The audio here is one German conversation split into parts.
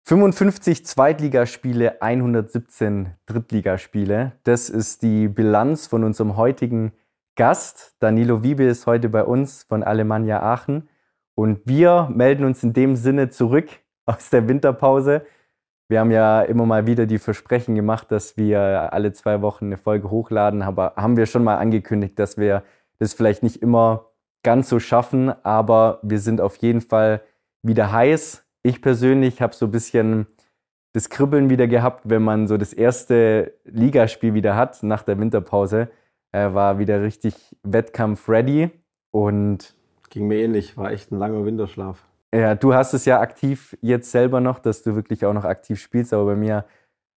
55 Zweitligaspiele, 117 Drittligaspiele. Das ist die Bilanz von unserem heutigen Gast. Danilo Wiebe ist heute bei uns von Alemannia Aachen. Und wir melden uns in dem Sinne zurück aus der Winterpause. Wir haben ja immer mal wieder die Versprechen gemacht, dass wir alle 2 Wochen eine Folge hochladen. Aber haben wir schon mal angekündigt, dass wir das vielleicht nicht immer ganz so schaffen. Aber wir sind auf jeden Fall wieder heiß. Ich persönlich habe so ein bisschen das Kribbeln wieder gehabt, wenn man so das erste Ligaspiel wieder hat nach der Winterpause. War wieder richtig Wettkampf-ready und ging mir ähnlich, war echt ein langer Winterschlaf. Ja, du hast es ja aktiv jetzt selber noch, dass du wirklich auch noch aktiv spielst, aber bei mir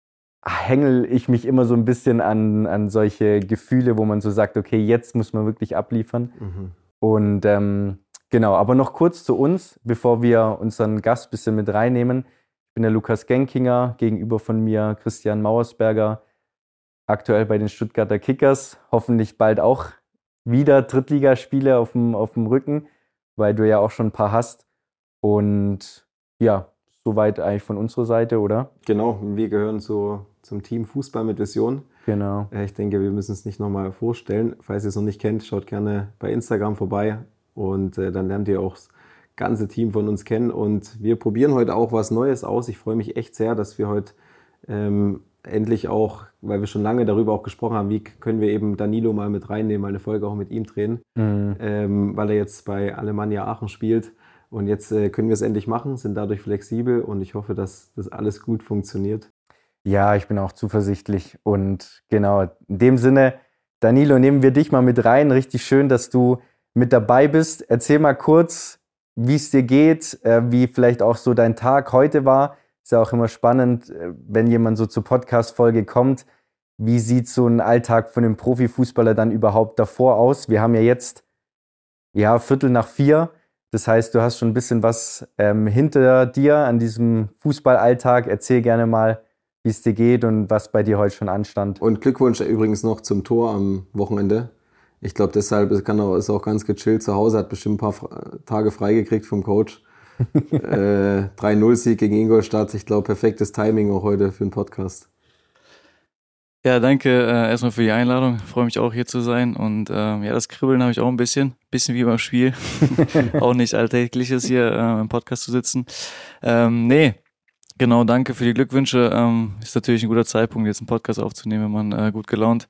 hängel ich mich immer so ein bisschen an solche Gefühle, wo man so sagt, okay, jetzt muss man wirklich abliefern. Und genau, aber noch kurz zu uns, bevor wir unseren Gast ein bisschen mit reinnehmen. Ich bin der Lukas Genkinger, gegenüber von mir Christian Mauersberger, aktuell bei den Stuttgarter Kickers. Hoffentlich bald auch wieder Drittligaspiele auf dem Rücken, weil du ja auch schon ein paar hast. Und ja, soweit eigentlich von unserer Seite, oder? Genau, wir gehören zum Team Fußball mit Vision. Genau. Ich denke, wir müssen es nicht nochmal vorstellen. Falls ihr es noch nicht kennt, schaut gerne bei Instagram vorbei. Und dann lernt ihr auch das ganze Team von uns kennen. Und wir probieren heute auch was Neues aus. Ich freue mich echt sehr, dass wir heute endlich auch, weil wir schon lange darüber auch gesprochen haben, wie können wir eben Danilo mal mit reinnehmen, mal eine Folge auch mit ihm drehen, weil er jetzt bei Alemannia Aachen spielt. Und jetzt können wir es endlich machen, sind dadurch flexibel und ich hoffe, dass das alles gut funktioniert. Ja, ich bin auch zuversichtlich. Und genau, in dem Sinne, Danilo, nehmen wir dich mal mit rein. Richtig schön, dass du mit dabei bist. Erzähl mal kurz, wie es dir geht, wie vielleicht auch so dein Tag heute war. Ist ja auch immer spannend, wenn jemand so zur Podcast-Folge kommt. Wie sieht so ein Alltag von einem Profifußballer dann überhaupt davor aus? Wir haben ja jetzt 3:45. Das heißt, du hast schon ein bisschen was hinter dir an diesem Fußballalltag. Erzähl gerne mal, wie es dir geht und was bei dir heute schon anstand. Und Glückwunsch übrigens noch zum Tor am Wochenende. Ich glaube, deshalb ist auch ganz gechillt zu Hause, hat bestimmt ein paar Tage freigekriegt vom Coach. 3-0-Sieg gegen Ingolstadt. Ich glaube, perfektes Timing auch heute für den Podcast. Ja, danke erstmal für die Einladung. Ich freue mich auch hier zu sein. Und das Kribbeln habe ich auch ein bisschen wie beim Spiel. Auch nicht Alltägliches hier im Podcast zu sitzen. Genau, danke für die Glückwünsche. Ist natürlich ein guter Zeitpunkt, jetzt einen Podcast aufzunehmen, wenn man gut gelaunt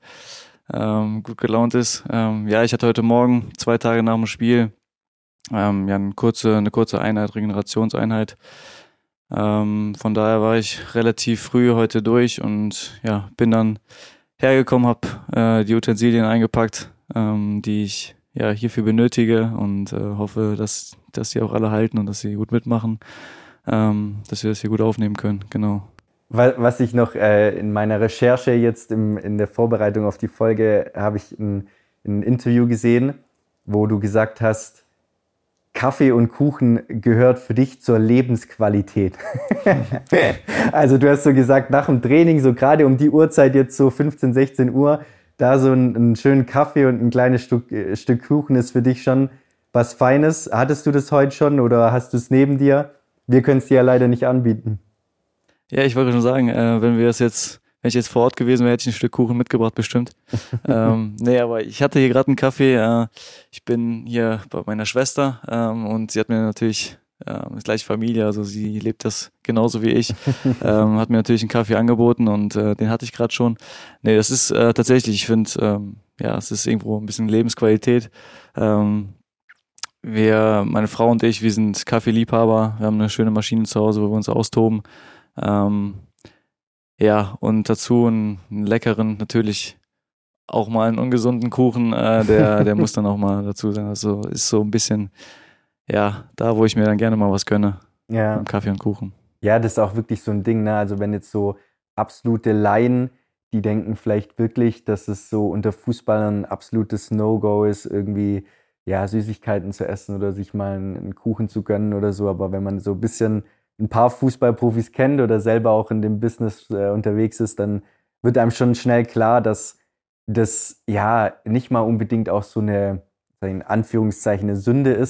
ist. Ich hatte heute Morgen 2 Tage nach dem Spiel eine kurze Einheit, Regenerationseinheit. Von daher war ich relativ früh heute durch und ja, bin dann hergekommen, habe die Utensilien eingepackt, die ich ja hierfür benötige und hoffe, dass die auch alle halten und dass sie gut mitmachen, dass wir das hier gut aufnehmen können, genau. Was ich noch in meiner Recherche jetzt in der Vorbereitung auf die Folge, habe ich ein Interview gesehen, wo du gesagt hast, Kaffee und Kuchen gehört für dich zur Lebensqualität. Also du hast so gesagt, nach dem Training, so gerade um die Uhrzeit, jetzt so 15, 16 Uhr, da so einen schönen Kaffee und ein kleines Stück Kuchen ist für dich schon was Feines. Hattest du das heute schon oder hast du es neben dir? Wir können es dir ja leider nicht anbieten. Ja, ich wollte schon sagen, wenn ich jetzt vor Ort gewesen wäre, hätte ich ein Stück Kuchen mitgebracht, bestimmt. Aber ich hatte hier gerade einen Kaffee. Ich bin hier bei meiner Schwester und sie hat mir natürlich, ist gleich Familie, also sie lebt das genauso wie ich, hat mir natürlich einen Kaffee angeboten und den hatte ich gerade schon. Nee, das ist tatsächlich, ich finde, es ist irgendwo ein bisschen Lebensqualität. Meine Frau und ich, wir sind Kaffeeliebhaber, wir haben eine schöne Maschine zu Hause, wo wir uns austoben. Und dazu einen leckeren, natürlich auch mal einen ungesunden Kuchen, der muss dann auch mal dazu sein. Also ist so ein bisschen, da wo ich mir dann gerne mal was gönne. Ja. Mit Kaffee und Kuchen. Ja, das ist auch wirklich so ein Ding, ne? Also wenn jetzt so absolute Laien, die denken vielleicht wirklich, dass es so unter Fußballern ein absolutes No-Go ist, irgendwie Süßigkeiten zu essen oder sich mal einen Kuchen zu gönnen oder so. Aber wenn man so ein bisschen ein paar Fußballprofis kennt oder selber auch in dem Business unterwegs ist, dann wird einem schon schnell klar, dass das nicht mal unbedingt auch so eine, in Anführungszeichen, eine Sünde ist,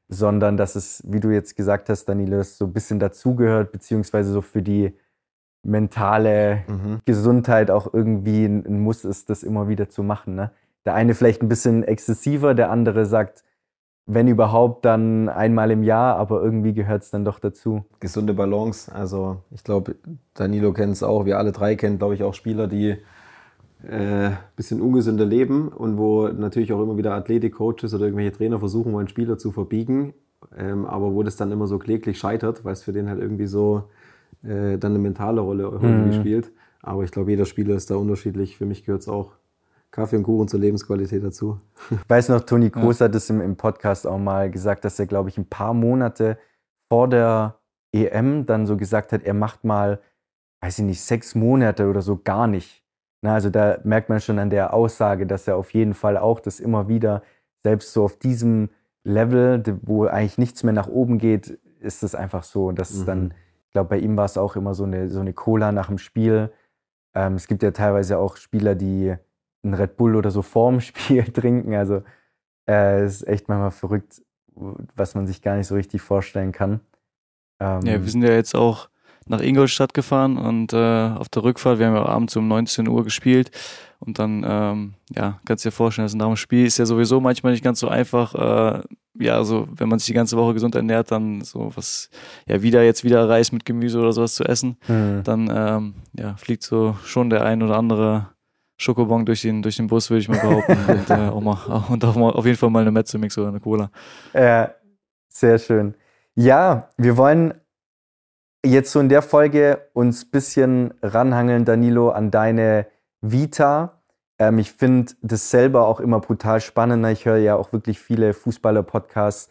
sondern dass es, wie du jetzt gesagt hast, Danilo, so ein bisschen dazugehört, beziehungsweise so für die mentale Gesundheit auch irgendwie ein Muss ist, das immer wieder zu machen. Ne? Der eine vielleicht ein bisschen exzessiver, der andere sagt, wenn überhaupt, dann einmal im Jahr, aber irgendwie gehört es dann doch dazu. Gesunde Balance, also ich glaube, Danilo kennt es auch, wir alle drei kennen, glaube ich, auch Spieler, die ein bisschen ungesünder leben und wo natürlich auch immer wieder Athletik-Coaches oder irgendwelche Trainer versuchen wollen, Spieler zu verbiegen, aber wo das dann immer so kläglich scheitert, weil es für den halt irgendwie so dann eine mentale Rolle irgendwie spielt. Aber ich glaube, jeder Spieler ist da unterschiedlich. Für mich gehört es auch Kaffee und Kuchen zur Lebensqualität dazu. Ich weiß noch, Toni Kroos hat es im Podcast auch mal gesagt, dass er, glaube ich, ein paar Monate vor der EM dann so gesagt hat, er macht mal, weiß ich nicht, 6 Monate oder so gar nicht. Na, also da merkt man schon an der Aussage, dass er auf jeden Fall auch das immer wieder, selbst so auf diesem Level, wo eigentlich nichts mehr nach oben geht, ist es einfach so. Und das ist dann, ich glaube, bei ihm war es auch immer so eine Cola nach dem Spiel. Es gibt ja teilweise auch Spieler, die einen Red Bull oder so vorm Spiel trinken. Also es ist echt manchmal verrückt, was man sich gar nicht so richtig vorstellen kann. Ja, wir sind ja jetzt auch nach Ingolstadt gefahren und auf der Rückfahrt, wir haben ja abends um 19 Uhr gespielt und dann, ja, kannst du dir vorstellen, also nach dem Spiel ist ja sowieso manchmal nicht ganz so einfach, ja, so wenn man sich die ganze Woche gesund ernährt, dann so was, ja, wieder Reis mit Gemüse oder sowas zu essen, dann, ja, fliegt so schon der ein oder andere Schokobon durch den Bus, würde ich mal behaupten und auch mal auf jeden Fall mal eine Mezzomix oder eine Cola. Ja, sehr schön. Ja, wir wollen jetzt so in der Folge uns ein bisschen ranhangeln, Danilo, an deine Vita. Ich finde das selber auch immer brutal spannend. Ich höre ja auch wirklich viele Fußballer-Podcasts,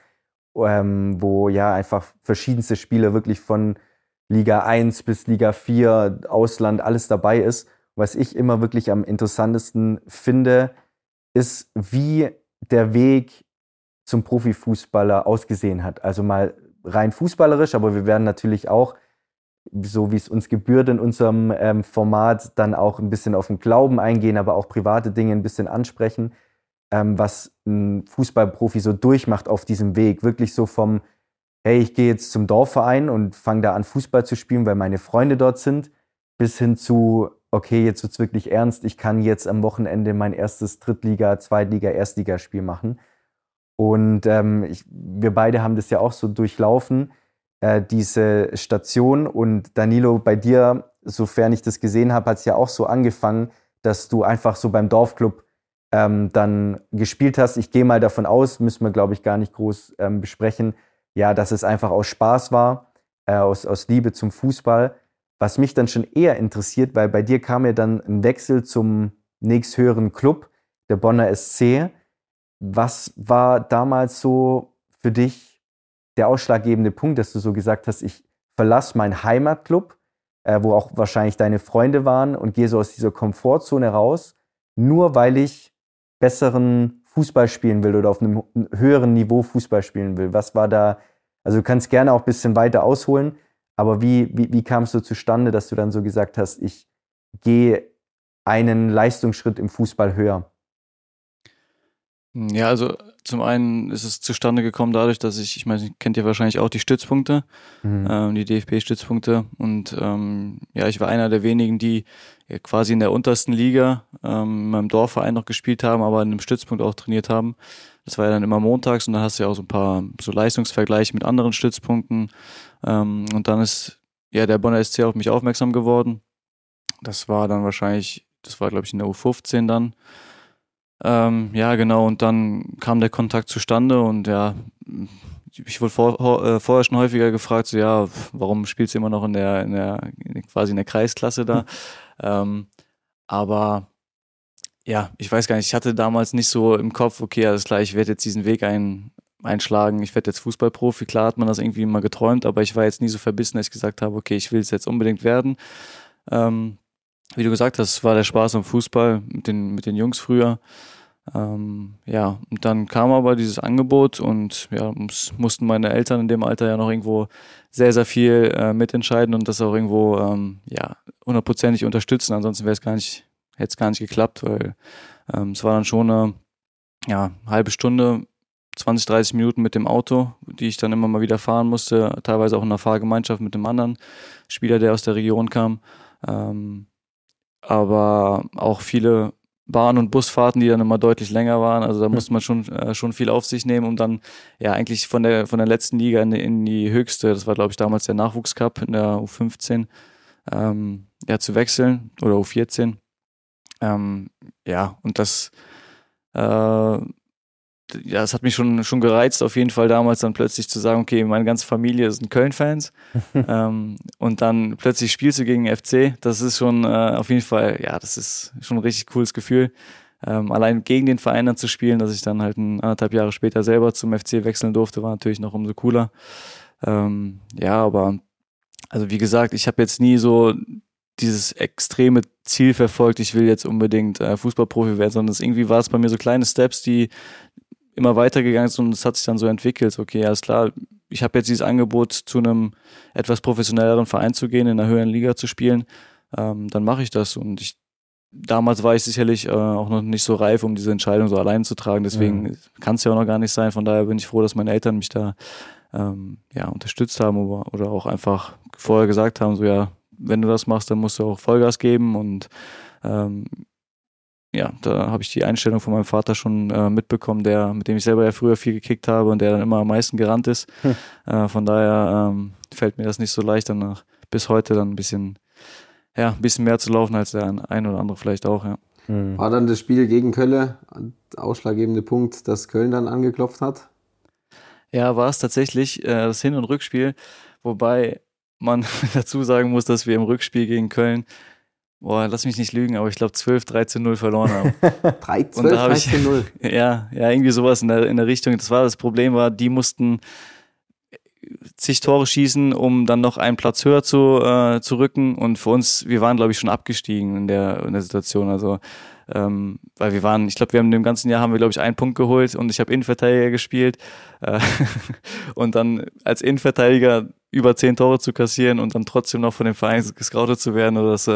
wo ja einfach verschiedenste Spieler wirklich von Liga 1 bis Liga 4, Ausland, alles dabei ist. Was ich immer wirklich am interessantesten finde, ist, wie der Weg zum Profifußballer ausgesehen hat. Also mal rein fußballerisch, aber wir werden natürlich auch, so wie es uns gebührt in unserem Format, dann auch ein bisschen auf den Glauben eingehen, aber auch private Dinge ein bisschen ansprechen, was ein Fußballprofi so durchmacht auf diesem Weg. Wirklich so vom, hey, ich gehe jetzt zum Dorfverein und fange da an, Fußball zu spielen, weil meine Freunde dort sind, bis hin zu, okay, jetzt wird's wirklich ernst, ich kann jetzt am Wochenende mein erstes Drittliga-, Zweitliga-, Erstligaspiel machen. Und wir beide haben das ja auch so durchlaufen, diese Station. Und Danilo, bei dir, sofern ich das gesehen habe, hat es ja auch so angefangen, dass du einfach so beim Dorfclub dann gespielt hast. Ich gehe mal davon aus, müssen wir, glaube ich, gar nicht groß besprechen, ja, dass es einfach aus Spaß war, aus Liebe zum Fußball. Was mich dann schon eher interessiert, weil bei dir kam ja dann ein Wechsel zum nächsthöheren Club, der Bonner SC. Was war damals so für dich der ausschlaggebende Punkt, dass du so gesagt hast, ich verlasse meinen Heimatclub, wo auch wahrscheinlich deine Freunde waren, und gehe so aus dieser Komfortzone raus, nur weil ich besseren Fußball spielen will oder auf einem höheren Niveau Fußball spielen will? Was war da, also du kannst gerne auch ein bisschen weiter ausholen, aber wie kam es so zustande, dass du dann so gesagt hast, ich gehe einen Leistungsschritt im Fußball höher? Ja, also zum einen ist es zustande gekommen dadurch, dass ich meine, kennt ihr wahrscheinlich auch die Stützpunkte, die DFB-Stützpunkte, und ja, ich war einer der wenigen, die quasi in der untersten Liga in meinem Dorfverein noch gespielt haben, aber in einem Stützpunkt auch trainiert haben. Das war ja dann immer montags, und dann hast du ja auch so ein paar so Leistungsvergleiche mit anderen Stützpunkten, und dann ist ja der Bonner SC auf mich aufmerksam geworden. Das war dann wahrscheinlich, glaube ich in der U15 dann. Ja, genau, und dann kam der Kontakt zustande, und ja, ich wurde vorher schon häufiger gefragt, so ja, warum spielst du immer noch quasi in der Kreisklasse da? Aber ja, ich weiß gar nicht, ich hatte damals nicht so im Kopf, okay, alles klar, ich werde jetzt diesen Weg einschlagen, ich werde jetzt Fußballprofi. Klar hat man das irgendwie immer geträumt, aber ich war jetzt nie so verbissen, dass ich gesagt habe, okay, ich will es jetzt unbedingt werden. Wie du gesagt hast, es war der Spaß am Fußball mit den Jungs früher. Ja, und dann kam aber dieses Angebot, und ja, mussten meine Eltern in dem Alter ja noch irgendwo sehr, sehr viel mitentscheiden und das auch irgendwo ja, 100%ig unterstützen. Ansonsten hätte es gar nicht geklappt, weil es war dann schon eine halbe Stunde 20, 30 Minuten mit dem Auto, die ich dann immer mal wieder fahren musste, teilweise auch in einer Fahrgemeinschaft mit einem anderen Spieler, der aus der Region kam. Aber auch viele Bahn- und Busfahrten, die dann immer deutlich länger waren. Also da musste man schon viel auf sich nehmen, um dann ja eigentlich von der letzten Liga in die höchste, das war glaube ich damals der Nachwuchscup in der U15, zu wechseln oder U14. Und das es hat mich schon gereizt, auf jeden Fall damals dann plötzlich zu sagen, okay, meine ganze Familie sind Köln-Fans und dann plötzlich spielst du gegen den FC, das ist schon auf jeden Fall, ja, das ist schon ein richtig cooles Gefühl. Allein gegen den Verein dann zu spielen, dass ich dann halt 1,5 Jahre später selber zum FC wechseln durfte, war natürlich noch umso cooler. Aber also wie gesagt, ich habe jetzt nie so dieses extreme Ziel verfolgt, ich will jetzt unbedingt Fußballprofi werden, sondern irgendwie war es bei mir so kleine Steps, die immer weitergegangen sind und es hat sich dann so entwickelt. Okay, alles klar, ich habe jetzt dieses Angebot, zu einem etwas professionelleren Verein zu gehen, in einer höheren Liga zu spielen, dann mache ich das. Und damals war ich sicherlich auch noch nicht so reif, um diese Entscheidung so allein zu tragen. Deswegen kann es ja auch noch gar nicht sein. Von daher bin ich froh, dass meine Eltern mich da unterstützt haben oder auch einfach vorher gesagt haben, so ja, wenn du das machst, dann musst du auch Vollgas geben. Und da habe ich die Einstellung von meinem Vater schon mitbekommen, mit dem ich selber ja früher viel gekickt habe und der dann immer am meisten gerannt ist. Von daher fällt mir das nicht so leicht, dann bis heute dann ein bisschen mehr zu laufen als der ein oder andere vielleicht auch, ja. War dann das Spiel gegen Köln der ausschlaggebende Punkt, dass Köln dann angeklopft hat? Ja, war es tatsächlich das Hin- und Rückspiel, wobei man dazu sagen muss, dass wir im Rückspiel gegen Köln, lass mich nicht lügen, aber ich glaube 13-0 verloren haben. 13-0? Ja, irgendwie sowas in der Richtung. Das Problem, die mussten zig Tore schießen, um dann noch einen Platz höher zu rücken. Und für uns, wir waren, glaube ich, schon abgestiegen in der Situation. Also, weil wir haben im ganzen Jahr glaube ich, 1 Punkt geholt und ich habe Innenverteidiger gespielt. Und dann als Innenverteidiger über 10 Tore zu kassieren und dann trotzdem noch von dem Verein gescoutet zu werden, das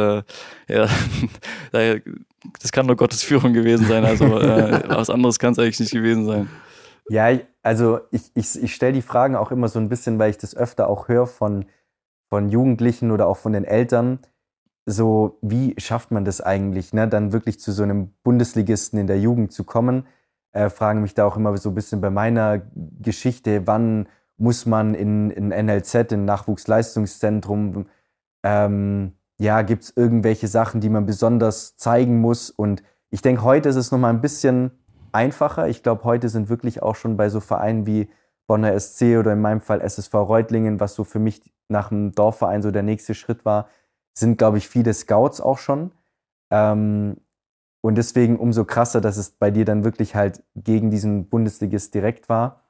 kann nur Gottes Führung gewesen sein. Also was anderes kann es eigentlich nicht gewesen sein. Ja, also ich stelle die Fragen auch immer so ein bisschen, weil ich das öfter auch höre von Jugendlichen oder auch von den Eltern. So, wie schafft man das eigentlich, ne, dann wirklich zu so einem Bundesligisten in der Jugend zu kommen? Fragen mich da auch immer so ein bisschen bei meiner Geschichte, wann muss man in NLZ, in Nachwuchsleistungszentrum, gibt es irgendwelche Sachen, die man besonders zeigen muss? Und ich denke, heute ist es nochmal ein bisschen einfacher. Ich glaube, heute sind wirklich auch schon bei so Vereinen wie Bonner SC oder in meinem Fall SSV Reutlingen, was so für mich nach dem Dorfverein so der nächste Schritt war, sind, glaube ich, viele Scouts auch schon. Und deswegen umso krasser, dass es bei dir dann wirklich halt gegen diesen Bundesligist direkt war.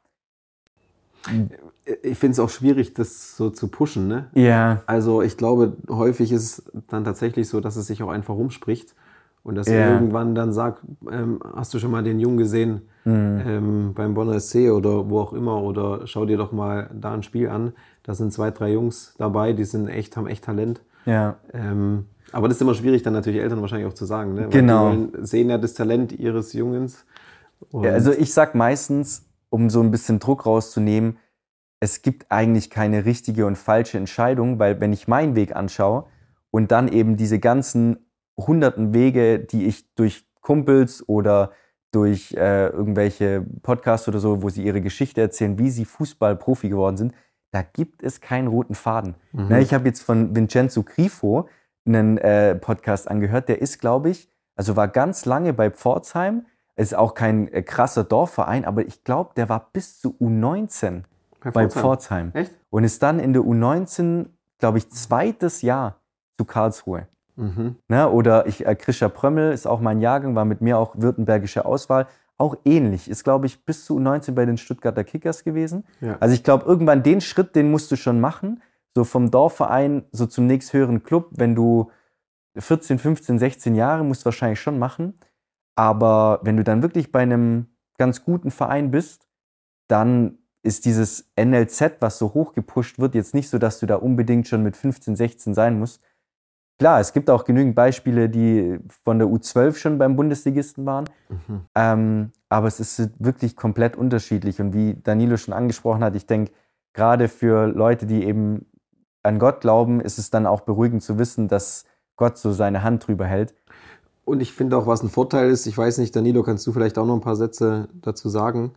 Ich finde es auch schwierig, das so zu pushen, ne? Ja. Also ich glaube, häufig ist es dann tatsächlich so, dass es sich auch einfach rumspricht und dass er irgendwann dann sagt, hast du schon mal den Jungen gesehen beim Bonner SC oder wo auch immer, oder schau dir doch mal da ein Spiel an. Da sind 2, 3 Jungs dabei, die haben echt Talent. Ja. Aber das ist immer schwierig, dann natürlich Eltern wahrscheinlich auch zu sagen, ne? Weil genau. Die sehen ja das Talent ihres Jungens. Ja, also ich sag meistens, um so ein bisschen Druck rauszunehmen, es gibt eigentlich keine richtige und falsche Entscheidung, weil wenn ich meinen Weg anschaue und dann eben diese ganzen hunderten Wege, die ich durch Kumpels oder durch irgendwelche Podcasts oder so, wo sie ihre Geschichte erzählen, wie sie Fußballprofi geworden sind, da gibt es keinen roten Faden. Ne, ich habe jetzt von Vincenzo Grifo einen Podcast angehört, der ist, glaube ich, war ganz lange bei Pforzheim, ist auch kein krasser Dorfverein, aber ich glaube, der war bis zu U19 bei Pforzheim. Echt? Und ist dann in der U19, glaube ich, 2. Jahr zu Karlsruhe. Ne, oder Krischer Prömmel ist auch mein Jahrgang, war mit mir auch württembergische Auswahl. Auch ähnlich, ist, glaube ich, bis zu U19 bei den Stuttgarter Kickers gewesen. Ja. Also ich glaube, irgendwann den Schritt, den musst du schon machen. So vom Dorfverein so zum nächsthöheren Club, wenn du 14, 15, 16 Jahre, musst du wahrscheinlich schon machen. Aber wenn du dann wirklich bei einem ganz guten Verein bist, dann ist dieses NLZ, was so hoch gepusht wird, jetzt nicht so, dass du da unbedingt schon mit 15, 16 sein musst. klar, es gibt auch genügend Beispiele, die von der U12 schon beim Bundesligisten waren. Aber es ist wirklich komplett unterschiedlich. Und wie Danilo schon angesprochen hat, ich denke, gerade für Leute, die eben an Gott glauben, ist es dann auch beruhigend zu wissen, dass Gott so seine Hand drüber hält. Und ich finde auch, was ein Vorteil ist, ich weiß nicht, Danilo, kannst du vielleicht auch noch ein paar Sätze dazu sagen?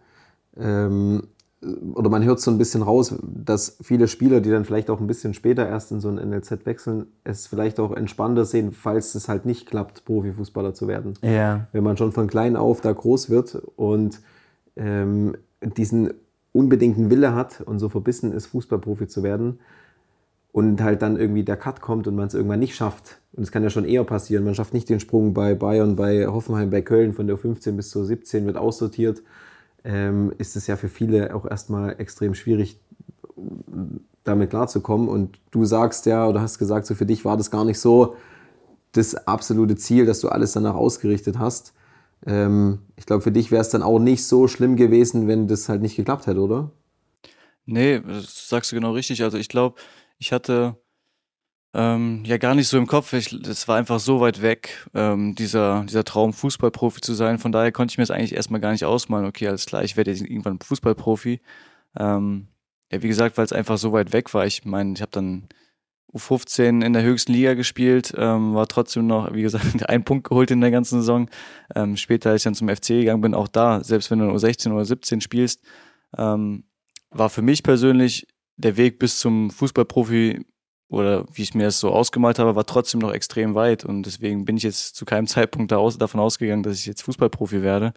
Oder man hört so ein bisschen raus, dass viele Spieler, die dann vielleicht auch ein bisschen später erst in so ein NLZ wechseln, es vielleicht auch entspannter sehen, falls es halt nicht klappt, Profifußballer zu werden. Ja. Wenn man schon von klein auf da groß wird und diesen unbedingten Wille hat und so verbissen ist, Fußballprofi zu werden und halt dann irgendwie der Cut kommt und man es irgendwann nicht schafft. Und es kann ja schon eher passieren, man schafft nicht den Sprung bei Bayern, bei Hoffenheim, bei Köln von der 15 bis zur 17, wird aussortiert. Ist es ja für viele auch erstmal extrem schwierig, damit klarzukommen. Und du sagst ja, oder hast gesagt, so für dich war das gar nicht so das absolute Ziel, dass du alles danach ausgerichtet hast. Ich glaube, für dich wäre es dann auch nicht so schlimm gewesen, wenn das halt nicht geklappt hätte, oder? Nee, das sagst du genau richtig. Also ich glaube, ich hatte ja gar nicht so im Kopf. Das war einfach so weit weg, dieser Traum, Fußballprofi zu sein. Von daher konnte ich mir das eigentlich erstmal gar nicht ausmalen. Okay, alles klar, ich werde jetzt irgendwann Fußballprofi. Ja, wie gesagt, weil es einfach so weit weg war. Ich meine, ich habe dann U15 in der höchsten Liga gespielt, war trotzdem noch, wie gesagt, einen Punkt geholt in der ganzen Saison. Später, als ich dann zum FC gegangen bin, auch da, selbst wenn du U16 oder 17 spielst, war für mich persönlich der Weg bis zum Fußballprofi oder wie ich mir das so ausgemalt habe, war trotzdem noch extrem weit. Und deswegen bin ich jetzt zu keinem Zeitpunkt davon ausgegangen, dass ich jetzt Fußballprofi werde.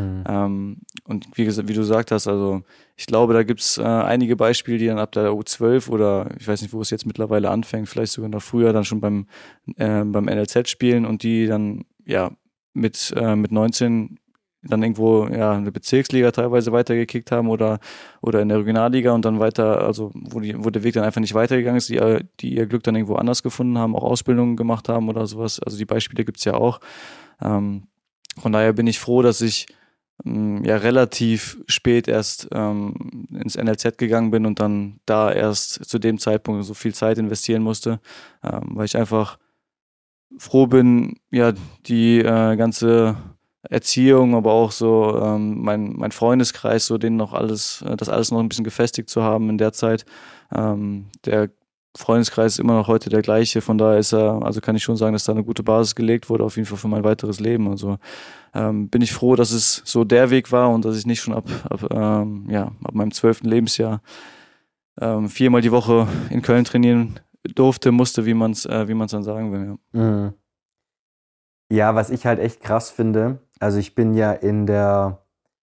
Und wie du gesagt hast, also ich glaube, da gibt's einige Beispiele, die dann ab der U12 oder ich weiß nicht, wo es jetzt mittlerweile anfängt, vielleicht sogar noch früher, dann schon beim NLZ spielen und die dann ja mit 19 dann irgendwo ja in der Bezirksliga teilweise weitergekickt haben oder in der Regionalliga und dann weiter, also wo der Weg dann einfach nicht weitergegangen ist, die ihr Glück dann irgendwo anders gefunden haben, auch Ausbildungen gemacht haben oder sowas. Also die Beispiele gibt's ja auch. Von daher bin ich froh, dass ich ja relativ spät erst ins NLZ gegangen bin und dann da erst zu dem Zeitpunkt so viel Zeit investieren musste, weil ich einfach froh bin, ja, die ganze Erziehung, aber auch so mein Freundeskreis, so denen noch das alles noch ein bisschen gefestigt zu haben in der Zeit. Der Freundeskreis ist immer noch heute der gleiche, von daher also kann ich schon sagen, dass da eine gute Basis gelegt wurde, auf jeden Fall für mein weiteres Leben. Also bin ich froh, dass es so der Weg war und dass ich nicht schon ab meinem 12. Lebensjahr 4-mal die Woche in Köln trainieren musste, wie man's dann sagen will. Ja. Ja, was ich halt echt krass finde, also ich bin ja in der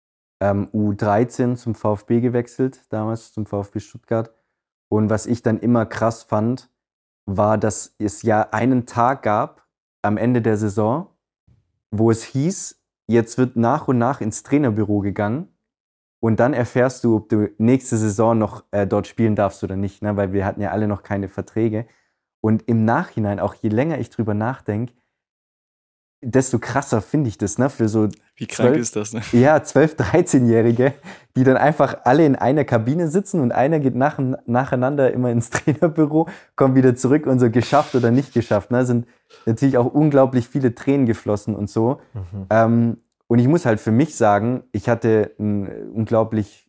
U13 zum VfB gewechselt, damals zum VfB Stuttgart. Und was ich dann immer krass fand, war, dass es ja einen Tag gab am Ende der Saison, wo es hieß, jetzt wird nach und nach ins Trainerbüro gegangen und dann erfährst du, ob du nächste Saison noch dort spielen darfst oder nicht, ne? Weil wir hatten ja alle noch keine Verträge. Und im Nachhinein, auch je länger ich drüber nachdenke, desto krasser finde ich das, ne? Für so wie krank ist das, ne? Ja, 12-, 13-Jährige, die dann einfach alle in einer Kabine sitzen und einer geht nacheinander immer ins Trainerbüro, kommt wieder zurück und so geschafft oder nicht geschafft. Ne? Sind natürlich auch unglaublich viele Tränen geflossen und so. Und ich muss halt für mich sagen, ich hatte einen unglaublich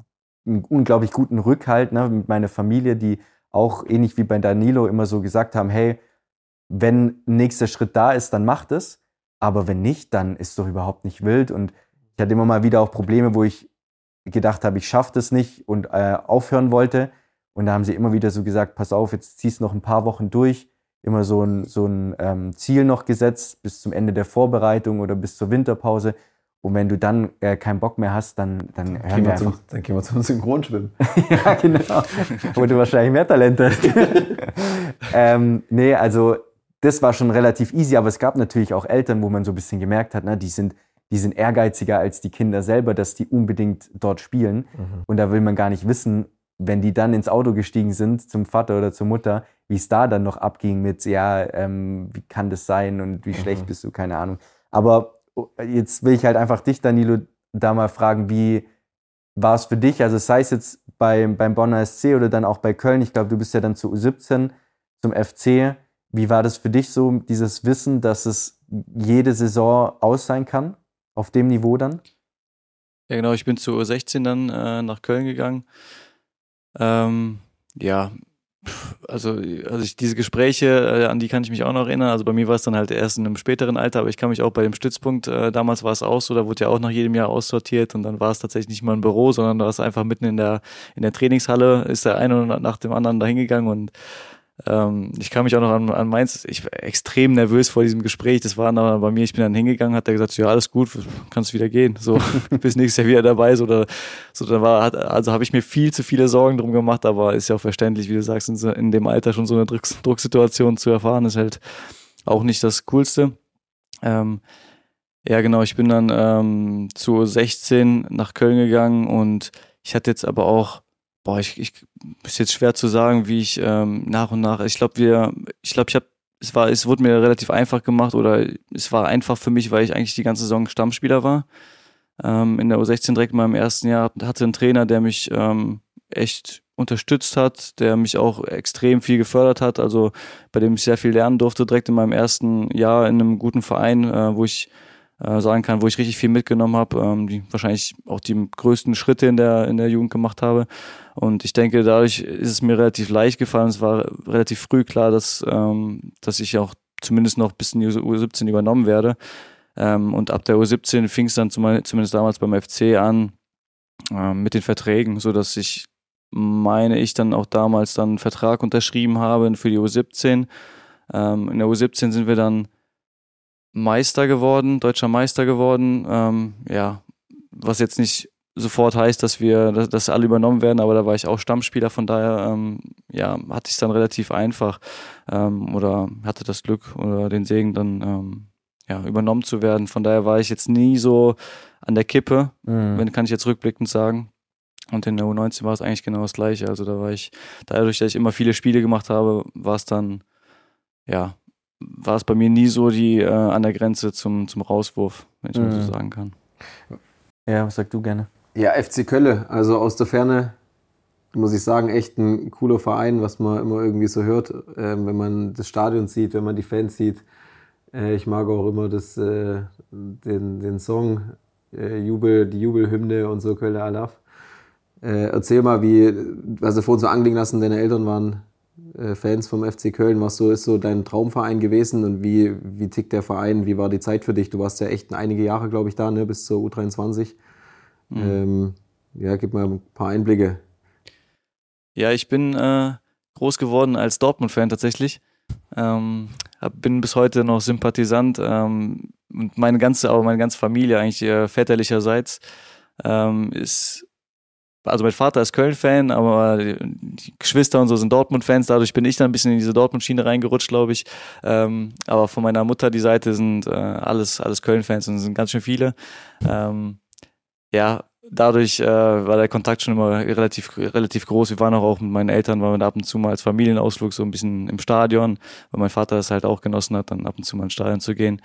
guten Rückhalt, ne, mit meiner Familie, die auch ähnlich wie bei Danilo immer so gesagt haben, hey, wenn ein nächster Schritt da ist, dann macht es. Aber wenn nicht, dann ist es doch überhaupt nicht wild. Und ich hatte immer mal wieder auch Probleme, wo ich gedacht habe, ich schaffe das nicht und aufhören wollte. Und da haben sie immer wieder so gesagt, pass auf, jetzt ziehst du noch ein paar Wochen durch. Immer so ein Ziel noch gesetzt bis zum Ende der Vorbereitung oder bis zur Winterpause. Und wenn du dann keinen Bock mehr hast, dann gehen wir einfach. Dann gehen wir zum Synchronschwimmen. Ja, genau. Wo du wahrscheinlich mehr Talent hast. Nee, also das war schon relativ easy, aber es gab natürlich auch Eltern, wo man so ein bisschen gemerkt hat, ne, die sind ehrgeiziger als die Kinder selber, dass die unbedingt dort spielen. Und da will man gar nicht wissen, wenn die dann ins Auto gestiegen sind zum Vater oder zur Mutter, wie es da dann noch abging mit, ja, wie kann das sein und wie schlecht bist du, keine Ahnung. Aber jetzt will ich halt einfach dich, Danilo, da mal fragen, wie war es für dich? Also sei es jetzt beim Bonner SC oder dann auch bei Köln. Ich glaube, du bist ja dann zu U17 zum FC. Wie war das für dich so, dieses Wissen, dass es jede Saison aus sein kann, auf dem Niveau dann? Ja, genau, ich bin zur U16 dann nach Köln gegangen. Ja, also diese Gespräche, an die kann ich mich auch noch erinnern. Also bei mir war es dann halt erst in einem späteren Alter, aber ich kann mich auch bei dem Stützpunkt, damals war es auch so, da wurde ja auch nach jedem Jahr aussortiert und dann war es tatsächlich nicht mal ein Büro, sondern da war es einfach mitten in der Trainingshalle, ist der eine nach dem anderen da hingegangen und ich kann mich auch noch an Mainz, ich war extrem nervös vor diesem Gespräch, das war dann bei mir, ich bin dann hingegangen, hat er gesagt, ja, alles gut, kannst wieder gehen, so, bis nächstes Jahr wieder dabei, so, da habe ich mir viel zu viele Sorgen drum gemacht, aber ist ja auch verständlich, wie du sagst, in dem Alter schon so eine Drucksituation zu erfahren, ist halt auch nicht das Coolste. Ja, genau, ich bin dann zu 16 nach Köln gegangen und ich hatte jetzt aber auch ist jetzt schwer zu sagen, wie ich nach und nach, es wurde mir relativ einfach gemacht oder es war einfach für mich, weil ich eigentlich die ganze Saison Stammspieler war. In der U16 direkt mal im ersten Jahr hatte einen Trainer, der mich echt unterstützt hat, der mich auch extrem viel gefördert hat, also bei dem ich sehr viel lernen durfte, direkt in meinem ersten Jahr in einem guten Verein, wo ich sagen kann, wo ich richtig viel mitgenommen habe, die wahrscheinlich auch die größten Schritte in der Jugend gemacht habe. Und ich denke, dadurch ist es mir relativ leicht gefallen. Es war relativ früh klar, dass ich auch zumindest noch bis in die U17 übernommen werde. Und ab der U17 fing es dann zumindest damals beim FC an mit den Verträgen, so dass ich dann auch damals dann einen Vertrag unterschrieben habe für die U17. In der U17 sind wir dann Meister geworden, deutscher Meister geworden. Ja, was jetzt nicht sofort heißt, dass alle übernommen werden, aber da war ich auch Stammspieler, von daher hatte ich es dann relativ einfach oder hatte das Glück oder den Segen dann übernommen zu werden. Von daher war ich jetzt nie so an der Kippe, kann ich jetzt rückblickend sagen. Und in der U19 war es eigentlich genau das Gleiche. Also da war ich, dadurch, dass ich immer viele Spiele gemacht habe, war es bei mir nie so an der Grenze zum Rauswurf, wenn ich mal so sagen kann. Ja, was sagst du gerne? Ja, FC Kölle, also aus der Ferne muss ich sagen, echt ein cooler Verein, was man immer irgendwie so hört, wenn man das Stadion sieht, wenn man die Fans sieht. Ich mag auch immer den Song, die Jubelhymne und so, Kölle Alaf. Erzähl mal, was du vorhin so anklingen lassen, deine Eltern waren Fans vom FC Köln. Was ist so dein Traumverein gewesen und wie tickt der Verein? Wie war die Zeit für dich? Du warst ja echt einige Jahre, glaube ich, da, ne, bis zur U23. Gib mal ein paar Einblicke. Ja, ich bin groß geworden als Dortmund-Fan tatsächlich. Bin bis heute noch Sympathisant und meine ganze Familie eigentlich väterlicherseits also mein Vater ist Köln-Fan, aber die Geschwister und so sind Dortmund-Fans, dadurch bin ich dann ein bisschen in diese Dortmund-Schiene reingerutscht, glaube ich. Aber von meiner Mutter die Seite sind alles Köln-Fans und sind ganz schön viele. Dadurch war der Kontakt schon immer relativ groß. Wir waren auch mit meinen Eltern, waren wir ab und zu mal als Familienausflug so ein bisschen im Stadion, weil mein Vater es halt auch genossen hat, dann ab und zu mal ins Stadion zu gehen.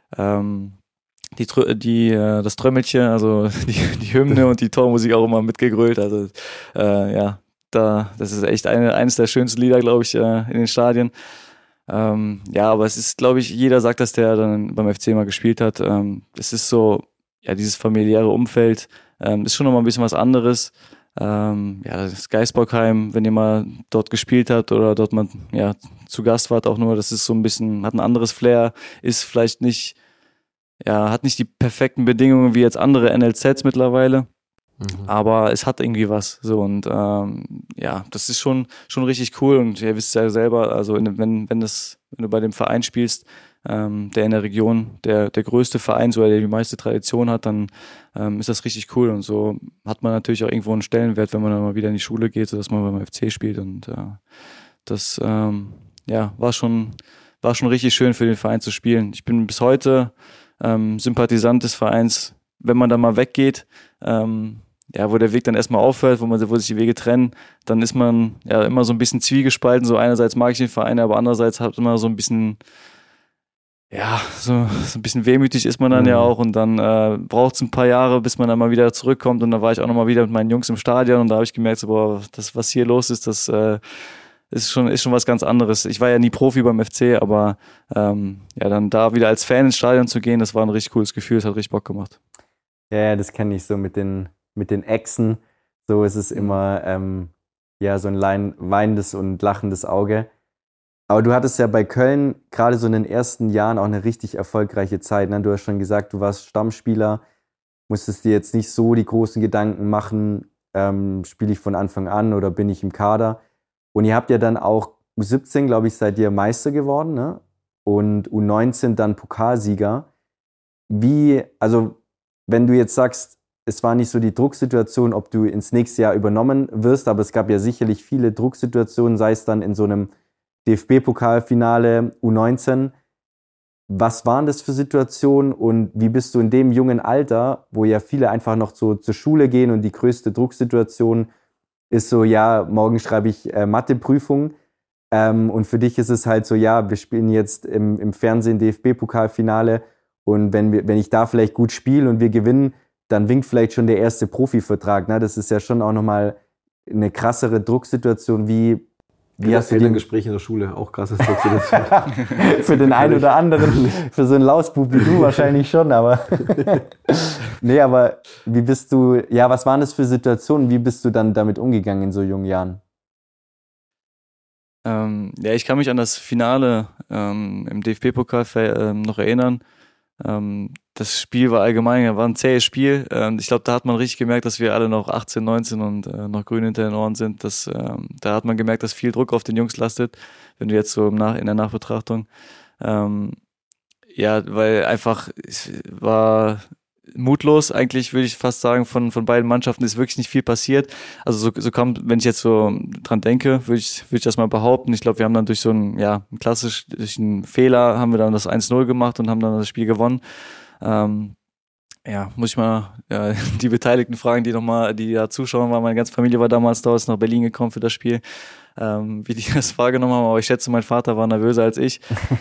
Das Trömmelchen, also die Hymne und die Tormusik auch immer mitgegrölt. Also das ist echt eines der schönsten Lieder, glaube ich, in den Stadien. Aber es ist, glaube ich, jeder sagt, dass der dann beim FC mal gespielt hat. Es ist so, dieses familiäre Umfeld ist schon nochmal ein bisschen was anderes. Das Geisbockheim, wenn ihr mal dort gespielt habt oder dort mal zu Gast wart auch nur, das ist so ein bisschen, hat ein anderes Flair, ist vielleicht nicht hat nicht die perfekten Bedingungen wie jetzt andere NLZs mittlerweile, aber es hat irgendwie was. So und das ist schon richtig cool und ihr wisst ja selber, also wenn du bei dem Verein spielst, der in der Region der größte Verein, so der die meiste Tradition hat, dann ist das richtig cool und so hat man natürlich auch irgendwo einen Stellenwert, wenn man dann mal wieder in die Schule geht, sodass man beim FC spielt und das war schon richtig schön für den Verein zu spielen. Ich bin bis heute Sympathisant des Vereins, wenn man da mal weggeht, wo der Weg dann erstmal aufhört, wo sich die Wege trennen, dann ist man immer so ein bisschen zwiegespalten, so einerseits mag ich den Verein, aber andererseits hat immer so ein bisschen so ein bisschen wehmütig ist man dann ja auch und dann braucht es ein paar Jahre, bis man dann mal wieder zurückkommt und dann war ich auch nochmal wieder mit meinen Jungs im Stadion und da habe ich gemerkt, so, boah, das, was hier los ist, das ist schon was ganz anderes. Ich war ja nie Profi beim FC, aber dann da wieder als Fan ins Stadion zu gehen, das war ein richtig cooles Gefühl, es hat richtig Bock gemacht. Ja, das kenne ich so mit den Echsen. So ist es immer so ein weinendes und lachendes Auge. Aber du hattest ja bei Köln gerade so in den ersten Jahren auch eine richtig erfolgreiche Zeit. Ne? Du hast schon gesagt, du warst Stammspieler, musstest dir jetzt nicht so die großen Gedanken machen, spiele ich von Anfang an oder bin ich im Kader? Und ihr habt ja dann auch U17, glaube ich, seid ihr Meister geworden, ne? Und U19 dann Pokalsieger. Also wenn du jetzt sagst, es war nicht so die Drucksituation, ob du ins nächste Jahr übernommen wirst, aber es gab ja sicherlich viele Drucksituationen, sei es dann in so einem DFB-Pokalfinale U19. Was waren das für Situationen und wie bist du in dem jungen Alter, wo ja viele einfach noch zur Schule gehen und die größte Drucksituation ist so, ja, morgen schreibe ich Matheprüfung und für dich ist es halt so, ja, wir spielen jetzt im Fernsehen DFB-Pokalfinale und wenn ich da vielleicht gut spiele und wir gewinnen, dann winkt vielleicht schon der erste Profivertrag. Ne? Das ist ja schon auch nochmal eine krassere Drucksituation. Wie hast du Elterngespräch in der Schule, auch krasses Drucksituation. Für den einen oder anderen, für so einen Lausbub wie du wahrscheinlich schon, aber nee, aber was waren das für Situationen? Wie bist du dann damit umgegangen in so jungen Jahren? Ich kann mich an das Finale im DFB-Pokal noch erinnern. Das Spiel war war ein zähes Spiel. Ich glaube, da hat man richtig gemerkt, dass wir alle noch 18, 19 und noch grün hinter den Ohren sind. Da hat man gemerkt, dass viel Druck auf den Jungs lastet, wenn du jetzt so in der Nachbetrachtung. Weil einfach es war mutlos, eigentlich würde ich fast sagen, von beiden Mannschaften ist wirklich nicht viel passiert. Also so kommt, wenn ich jetzt so dran denke, würde ich das mal behaupten. Ich glaube, wir haben dann durch durch einen Fehler haben wir dann das 1-0 gemacht und haben dann das Spiel gewonnen. Muss ich mal die Beteiligten fragen, die da zuschauen waren. Meine ganze Familie war damals da, ist nach Berlin gekommen für das Spiel, wie die das wahrgenommen haben. Aber ich schätze, mein Vater war nervöser als ich.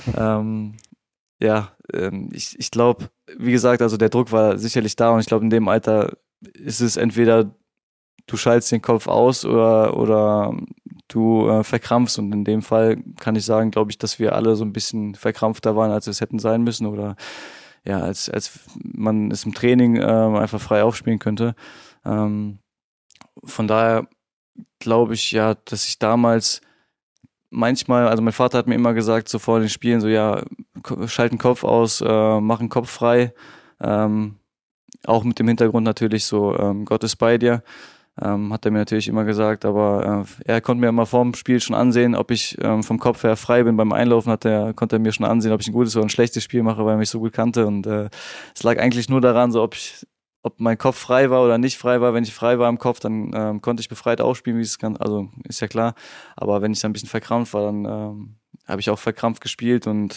Ich glaube, wie gesagt, also der Druck war sicherlich da und ich glaube, in dem Alter ist es entweder du schaltest den Kopf aus oder du verkrampfst und in dem Fall kann ich sagen, glaube ich, dass wir alle so ein bisschen verkrampfter waren, als es hätten sein müssen oder ja, als man es im Training einfach frei aufspielen könnte. Von daher glaube ich ja, dass ich damals manchmal, also mein Vater hat mir immer gesagt, so vor den Spielen, so ja, schalt den Kopf aus, mach den Kopf frei. Auch mit dem Hintergrund natürlich so, Gott ist bei dir. Hat er mir natürlich immer gesagt, aber er konnte mir immer vorm Spiel schon ansehen, ob ich vom Kopf her frei bin. Beim Einlaufen konnte er mir schon ansehen, ob ich ein gutes oder ein schlechtes Spiel mache, weil er mich so gut kannte. Und es lag eigentlich nur daran, so ob mein Kopf frei war oder nicht frei war. Wenn ich frei war im Kopf, dann konnte ich befreit aufspielen, also ist ja klar. Aber wenn ich dann ein bisschen verkrampft war, dann habe ich auch verkrampft gespielt und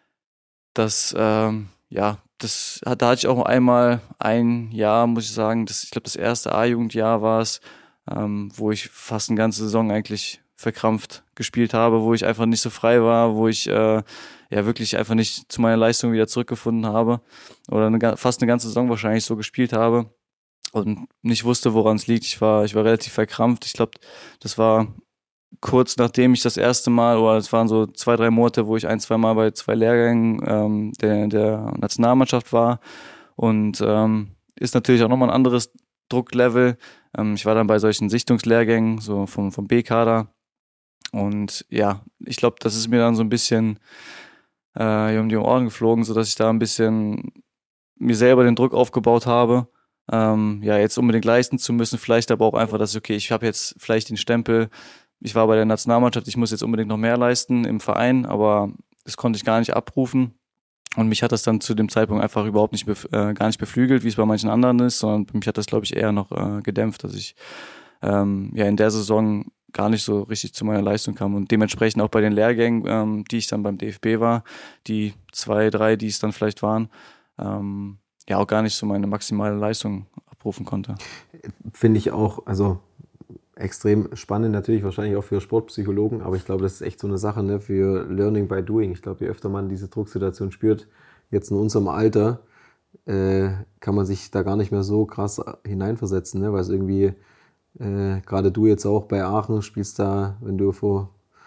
da hatte ich auch einmal ein Jahr, muss ich sagen, ich glaube das erste A-Jugendjahr war es, wo ich fast eine ganze Saison eigentlich verkrampft gespielt habe, wo ich einfach nicht so frei war, wo ich wirklich einfach nicht zu meiner Leistung wieder zurückgefunden habe oder fast eine ganze Saison wahrscheinlich so gespielt habe und nicht wusste, woran es liegt. Ich war relativ verkrampft. Ich glaube, das war kurz nachdem ich das erste Mal, oder es waren so 2-3 Monate, wo ich 1-2 Mal bei 2 Lehrgängen der Nationalmannschaft war und ist natürlich auch nochmal ein anderes Drucklevel. Ich war dann bei solchen Sichtungslehrgängen, so vom B-Kader und ja, ich glaube, das ist mir dann so ein bisschen um die Ohren geflogen, sodass ich da ein bisschen mir selber den Druck aufgebaut habe, jetzt unbedingt leisten zu müssen, vielleicht aber auch einfach, dass okay, ich habe jetzt vielleicht den Stempel, ich war bei der Nationalmannschaft, ich muss jetzt unbedingt noch mehr leisten im Verein, aber das konnte ich gar nicht abrufen. Und mich hat das dann zu dem Zeitpunkt einfach überhaupt gar nicht beflügelt, wie es bei manchen anderen ist, sondern mich hat das, glaube ich, eher noch gedämpft, dass ich in der Saison gar nicht so richtig zu meiner Leistung kam. Und dementsprechend auch bei den Lehrgängen, die ich dann beim DFB war, die 2, 3, die es dann vielleicht waren, auch gar nicht so meine maximale Leistung abrufen konnte. Finde ich auch, also extrem spannend natürlich, wahrscheinlich auch für Sportpsychologen, aber ich glaube, das ist echt so eine Sache, ne, für Learning by Doing. Ich glaube, je öfter man diese Drucksituation spürt, jetzt in unserem Alter, kann man sich da gar nicht mehr so krass hineinversetzen, ne, weil es irgendwie, gerade du jetzt auch bei Aachen spielst da, wenn du vor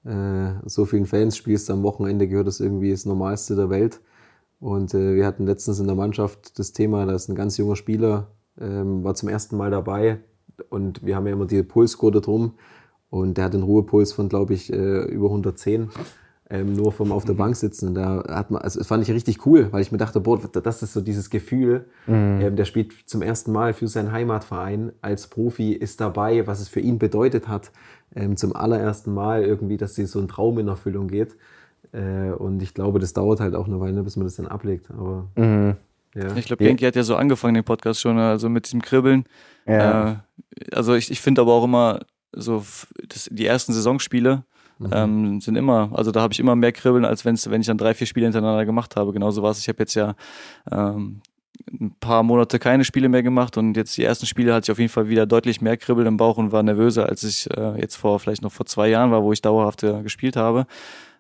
so vielen Fans spielst am Wochenende, gehört das irgendwie das Normalste der Welt. Und wir hatten letztens in der Mannschaft das Thema, dass ein ganz junger Spieler war zum ersten Mal dabei und wir haben ja immer die Pulsgurte drum und der hat einen Ruhepuls von, glaube ich, über 110. Nur vom auf der Bank sitzen. Und da hat man, also das fand ich richtig cool, weil ich mir dachte, boah, das ist so dieses Gefühl, der spielt zum ersten Mal für seinen Heimatverein als Profi, ist dabei, was es für ihn bedeutet hat, zum allerersten Mal irgendwie, dass so ein Traum in Erfüllung geht. Und ich glaube, das dauert halt auch eine Weile, bis man das dann ablegt. Aber ja. Ich glaube, Genki hat ja so angefangen, den Podcast schon, also mit diesem Kribbeln. Ja. Also ich finde aber auch immer so, die ersten Saisonspiele sind immer, also da habe ich immer mehr Kribbeln, als wenn ich dann 3, 4 Spiele hintereinander gemacht habe. Genauso war es. Ich habe jetzt ja ein paar Monate keine Spiele mehr gemacht und jetzt die ersten Spiele hatte ich auf jeden Fall wieder deutlich mehr Kribbeln im Bauch und war nervöser, als ich jetzt vielleicht noch vor 2 Jahren war, wo ich dauerhaft gespielt habe.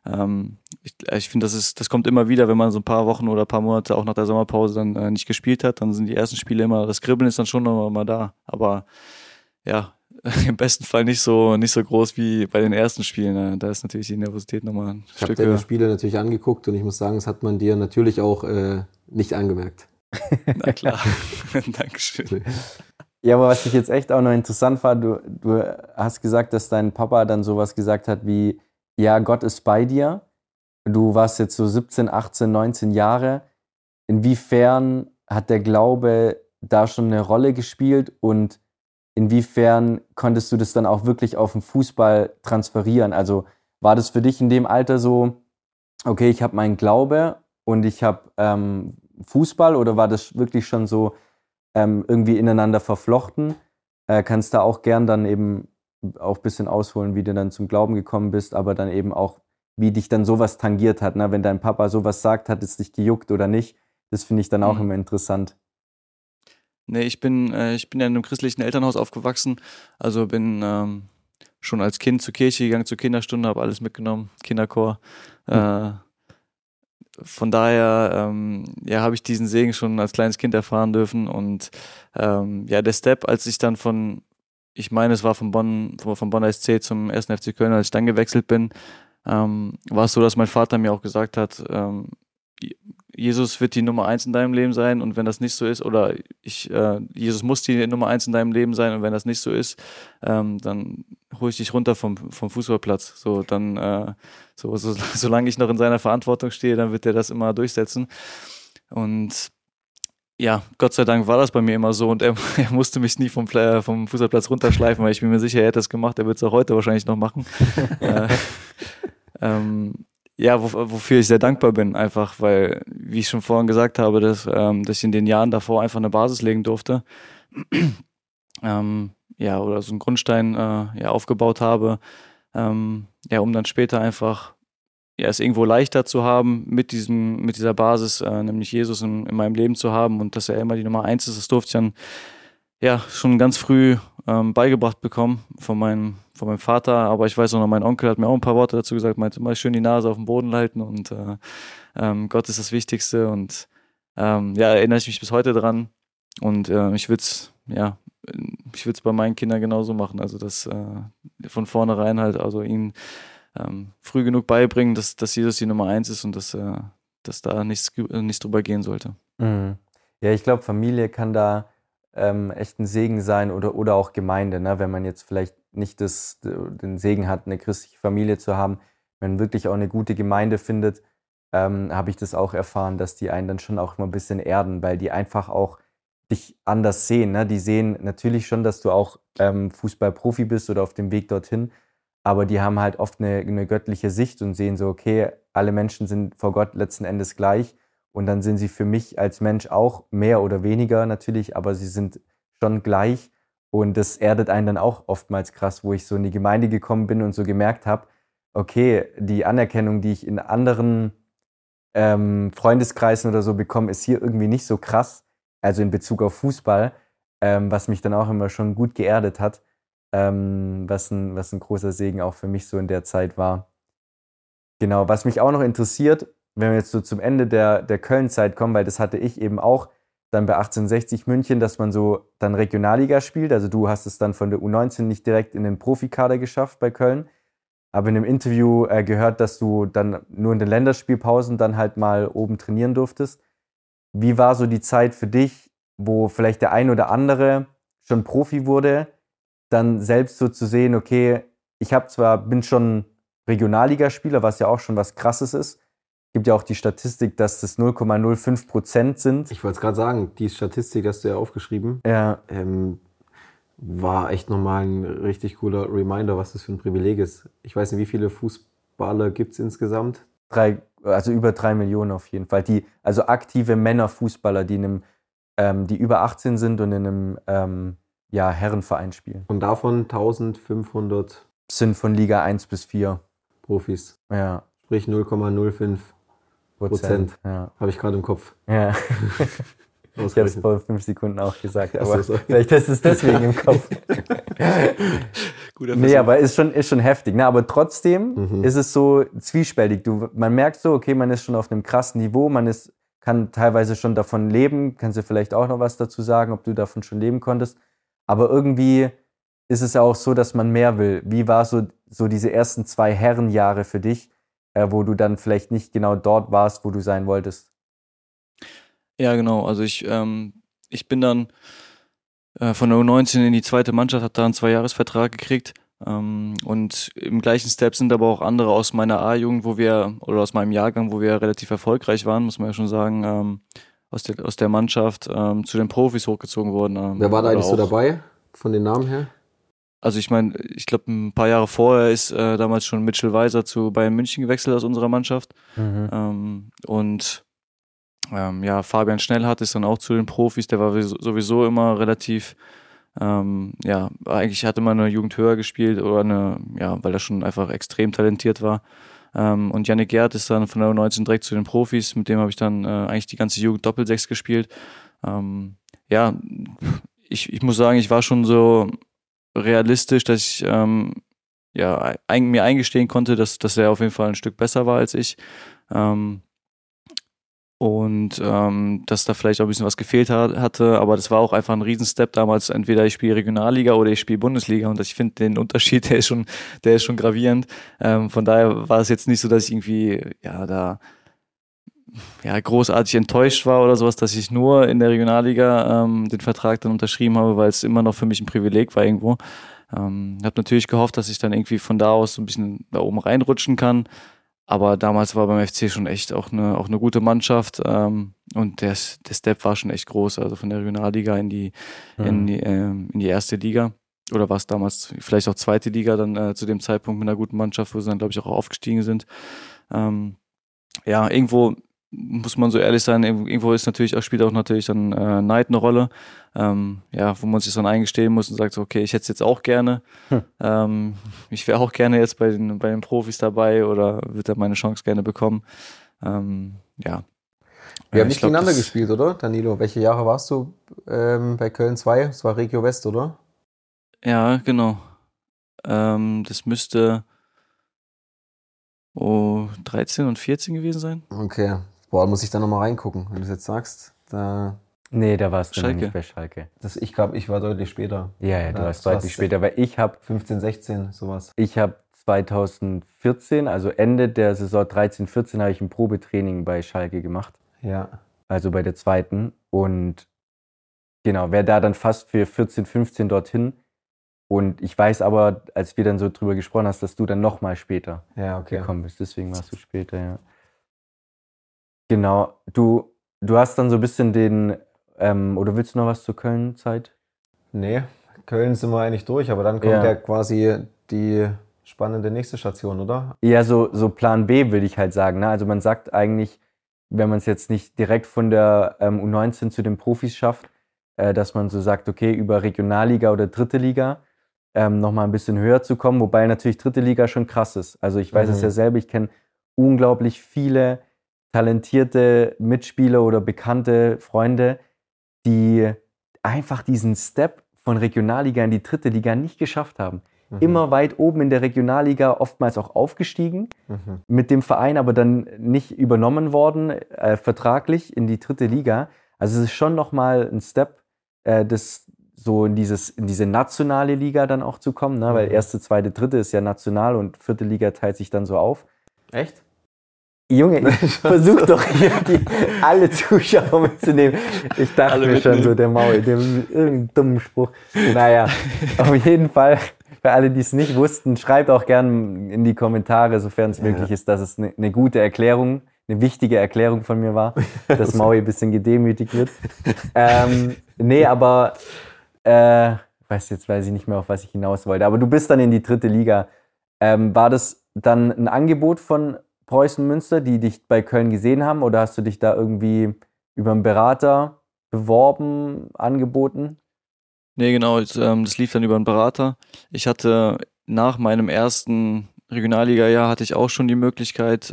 Ich finde, das kommt immer wieder, wenn man so ein paar Wochen oder ein paar Monate auch nach der Sommerpause dann nicht gespielt hat, dann sind die ersten Spiele immer, das Kribbeln ist dann schon noch mal da. Aber ja, im besten Fall nicht so groß wie bei den ersten Spielen. Da ist natürlich die Nervosität nochmal ein Ich habe Stück höher. deine Spiele natürlich angeguckt und ich muss sagen, das hat man dir natürlich auch nicht angemerkt. Na klar, Dankeschön. Ja, aber was ich jetzt echt auch noch interessant fand, du hast gesagt, dass dein Papa dann sowas gesagt hat wie, ja, Gott ist bei dir. Du warst jetzt so 17, 18, 19 Jahre. Inwiefern hat der Glaube da schon eine Rolle gespielt und inwiefern konntest du das dann auch wirklich auf den Fußball transferieren? Also war das für dich in dem Alter so, okay, ich habe meinen Glaube und ich habe Fußball, oder war das wirklich schon so irgendwie ineinander verflochten? Kannst da auch gern dann eben auch ein bisschen ausholen, wie du dann zum Glauben gekommen bist, aber dann eben auch, wie dich dann sowas tangiert hat, ne? Wenn dein Papa sowas sagt, hat es dich gejuckt oder nicht? Das finde ich dann auch immer interessant. Nee, ich bin ja in einem christlichen Elternhaus aufgewachsen, also bin schon als Kind zur Kirche gegangen, zur Kinderstunde, habe alles mitgenommen, Kinderchor. Von daher habe ich diesen Segen schon als kleines Kind erfahren dürfen und der Step, als ich dann ich meine, es war vom Bonner SC zum 1. FC Köln, als ich dann gewechselt bin, war es so, dass mein Vater mir auch gesagt hat, Jesus wird die Nummer 1 in deinem Leben sein und wenn das nicht so ist, oder Jesus muss die Nummer 1 in deinem Leben sein und wenn das nicht so ist, dann hole ich dich runter vom Fußballplatz. So, dann, solange ich noch in seiner Verantwortung stehe, dann wird er das immer durchsetzen. Und ja, Gott sei Dank war das bei mir immer so und er musste mich nie vom Fußballplatz runterschleifen, weil ich bin mir sicher, er hätte das gemacht, er wird es auch heute wahrscheinlich noch machen. Wofür ich sehr dankbar bin, einfach, weil, wie ich schon vorhin gesagt habe, dass ich in den Jahren davor einfach eine Basis legen durfte, oder so einen Grundstein aufgebaut habe, um dann später einfach es irgendwo leichter zu haben, mit dieser Basis, nämlich Jesus in meinem Leben zu haben und dass er immer die Nummer 1 ist, das durfte ich dann schon ganz früh beigebracht bekommen von meinem Vater, aber ich weiß auch noch, mein Onkel hat mir auch ein paar Worte dazu gesagt, meinte immer schön die Nase auf den Boden halten und Gott ist das Wichtigste und erinnere ich mich bis heute dran und ich würde es bei meinen Kindern genauso machen, also das von vornherein halt, also ihnen früh genug beibringen, dass Jesus die Nummer 1 ist und dass da nichts drüber gehen sollte. Mhm. Ja, ich glaube, Familie kann da echt ein Segen sein oder auch Gemeinde, ne? Wenn man jetzt vielleicht nicht den Segen hat, eine christliche Familie zu haben, wenn man wirklich auch eine gute Gemeinde findet, habe ich das auch erfahren, dass die einen dann schon auch immer ein bisschen erden, weil die einfach auch dich anders sehen, ne? Die sehen natürlich schon, dass du auch Fußballprofi bist oder auf dem Weg dorthin, aber die haben halt oft eine göttliche Sicht und sehen so, okay, alle Menschen sind vor Gott letzten Endes gleich. Und dann sind sie für mich als Mensch auch mehr oder weniger natürlich, aber sie sind schon gleich. Und das erdet einen dann auch oftmals krass, wo ich so in die Gemeinde gekommen bin und so gemerkt habe, okay, die Anerkennung, die ich in anderen Freundeskreisen oder so bekomme, ist hier irgendwie nicht so krass. Also in Bezug auf Fußball, was mich dann auch immer schon gut geerdet hat, was ein großer Segen auch für mich so in der Zeit war. Genau, was mich auch noch interessiert, wenn wir jetzt so zum Ende der Köln-Zeit kommen, weil das hatte ich eben auch dann bei 1860 München, dass man so dann Regionalliga spielt. Also du hast es dann von der U19 nicht direkt in den Profikader geschafft bei Köln. habe in einem Interview gehört, dass du dann nur in den Länderspielpausen dann halt mal oben trainieren durftest. Wie war so die Zeit für dich, wo vielleicht der ein oder andere schon Profi wurde, dann selbst so zu sehen, okay, bin schon Regionalligaspieler, was ja auch schon was Krasses ist. Gibt ja auch die Statistik, dass das 0,05% sind. Ich wollte es gerade sagen, die Statistik hast du ja aufgeschrieben. Ja. War echt nochmal ein richtig cooler Reminder, was das für ein Privileg ist. Ich weiß nicht, wie viele Fußballer gibt es insgesamt? Also über 3 Millionen auf jeden Fall. Also aktive Männerfußballer, die über 18 sind und in einem Herrenverein spielen. Und davon 1500 sind von Liga 1 bis 4. Profis. Ja. Sprich 0,05%. Ja. Habe ich gerade im Kopf. Ja. Ich habe es vor 5 Sekunden auch gesagt, aber so. vielleicht ist es deswegen im Kopf. Nee, aber ist schon heftig. Ne? Aber trotzdem ist es so zwiespältig. Man merkt so, okay, man ist schon auf einem krassen Niveau, kann teilweise schon davon leben. Kannst du vielleicht auch noch was dazu sagen, ob du davon schon leben konntest. Aber irgendwie ist es ja auch so, dass man mehr will. Wie war so diese ersten 2 Herrenjahre für dich, wo du dann vielleicht nicht genau dort warst, wo du sein wolltest? Ja, genau. Also ich bin dann von der U19 in die zweite Mannschaft, habe da einen 2-Jahres-Vertrag gekriegt. Und im gleichen Step sind aber auch andere aus meiner A-Jugend, aus meinem Jahrgang, wo wir relativ erfolgreich waren, muss man ja schon sagen, aus der Mannschaft zu den Profis hochgezogen worden. Wer war da eigentlich so dabei, von den Namen her? Also ich meine, ich glaube, ein paar Jahre vorher ist damals schon Mitchell Weiser zu Bayern München gewechselt aus unserer Mannschaft. Fabian Schnellhardt ist dann auch zu den Profis, der war sowieso immer relativ, eigentlich hat immer eine Jugend höher gespielt weil er schon einfach extrem talentiert war. Und Yannick Gerd ist dann von der U19 direkt zu den Profis, mit dem habe ich dann eigentlich die ganze Jugend Doppelsechs gespielt. Ich muss sagen, ich war schon so realistisch, dass ich mir eingestehen konnte, dass er auf jeden Fall ein Stück besser war als ich. Dass da vielleicht auch ein bisschen was gefehlt hatte, aber das war auch einfach ein Riesenstep damals. Entweder ich spiele Regionalliga oder ich spiele Bundesliga und ich finde den Unterschied, der ist schon gravierend. Von daher war es jetzt nicht so, dass ich irgendwie großartig enttäuscht war oder sowas, dass ich nur in der Regionalliga den Vertrag dann unterschrieben habe, weil es immer noch für mich ein Privileg war irgendwo. Habe natürlich gehofft, dass ich dann irgendwie von da aus so ein bisschen da oben reinrutschen kann. Aber damals war beim FC schon echt auch eine gute Mannschaft und der Step war schon echt groß, also von der Regionalliga in die erste Liga. Oder war es damals vielleicht auch zweite Liga dann zu dem Zeitpunkt mit einer guten Mannschaft, wo sie dann, glaube ich, auch aufgestiegen sind. Irgendwo muss man so ehrlich sein, irgendwo spielt auch natürlich dann Neid eine Rolle, wo man sich dann eingestehen muss und sagt so, okay, ich hätte es jetzt auch gerne. Ich wäre auch gerne jetzt bei den Profis dabei oder würde da meine Chance gerne bekommen. Wir haben nicht gegeneinander gespielt, oder? Danilo, welche Jahre warst du bei Köln 2? Das war Regio West, oder? Ja, genau. Das müsste 13 und 14 gewesen sein. Okay. Boah, muss ich da nochmal reingucken, wenn du es jetzt sagst. Nee, da warst du noch nicht bei Schalke. Ich glaube, ich war deutlich später. Ja, du warst deutlich später, weil ich habe 15, 16, sowas. Ich habe 2014, also Ende der Saison 13/14, habe ich ein Probetraining bei Schalke gemacht. Ja. Also bei der zweiten. Und genau, wäre da dann fast für 14, 15 dorthin. Und ich weiß aber, als wir dann so drüber gesprochen hast, dass du dann nochmal später gekommen bist. Deswegen warst du später, ja. Genau. Du hast dann so ein bisschen oder willst du noch was zur Köln-Zeit? Nee, Köln sind wir eigentlich durch, aber dann kommt ja quasi die spannende nächste Station, oder? Ja, so Plan B würde ich halt sagen. Ne? Also man sagt eigentlich, wenn man es jetzt nicht direkt von der U19 zu den Profis schafft, dass man so sagt, okay, über Regionalliga oder dritte Liga nochmal ein bisschen höher zu kommen, wobei natürlich dritte Liga schon krass ist. Also ich weiß es ja selber, ich kenne unglaublich viele talentierte Mitspieler oder bekannte Freunde, die einfach diesen Step von Regionalliga in die dritte Liga nicht geschafft haben. Immer weit oben in der Regionalliga, oftmals auch aufgestiegen, mit dem Verein aber dann nicht übernommen worden, vertraglich in die dritte Liga. Also es ist schon nochmal ein Step, das so in diese nationale Liga dann auch zu kommen, ne? Weil erste, zweite, dritte ist ja national und vierte Liga teilt sich dann so auf. Echt? Junge, ich versuche doch hier alle Zuschauer mitzunehmen. Ich dachte Alle mir schon mitnehmen. so, der Maul, irgendeinen dummen Spruch. Naja, auf jeden Fall, für alle, die es nicht wussten, schreibt auch gern in die Kommentare, sofern es möglich ist, dass es eine gute Erklärung, eine wichtige Erklärung von mir war, dass Maui ein bisschen gedemütigt wird. Nee, aber weiß ich nicht mehr, auf was ich hinaus wollte. Aber du bist dann in die dritte Liga. War das dann ein Angebot von Preußen Münster, die dich bei Köln gesehen haben, oder hast du dich da irgendwie über einen Berater beworben, angeboten? Nee, genau, das lief dann über einen Berater. Ich hatte nach meinem ersten Regionalliga-Jahr hatte ich auch schon die Möglichkeit,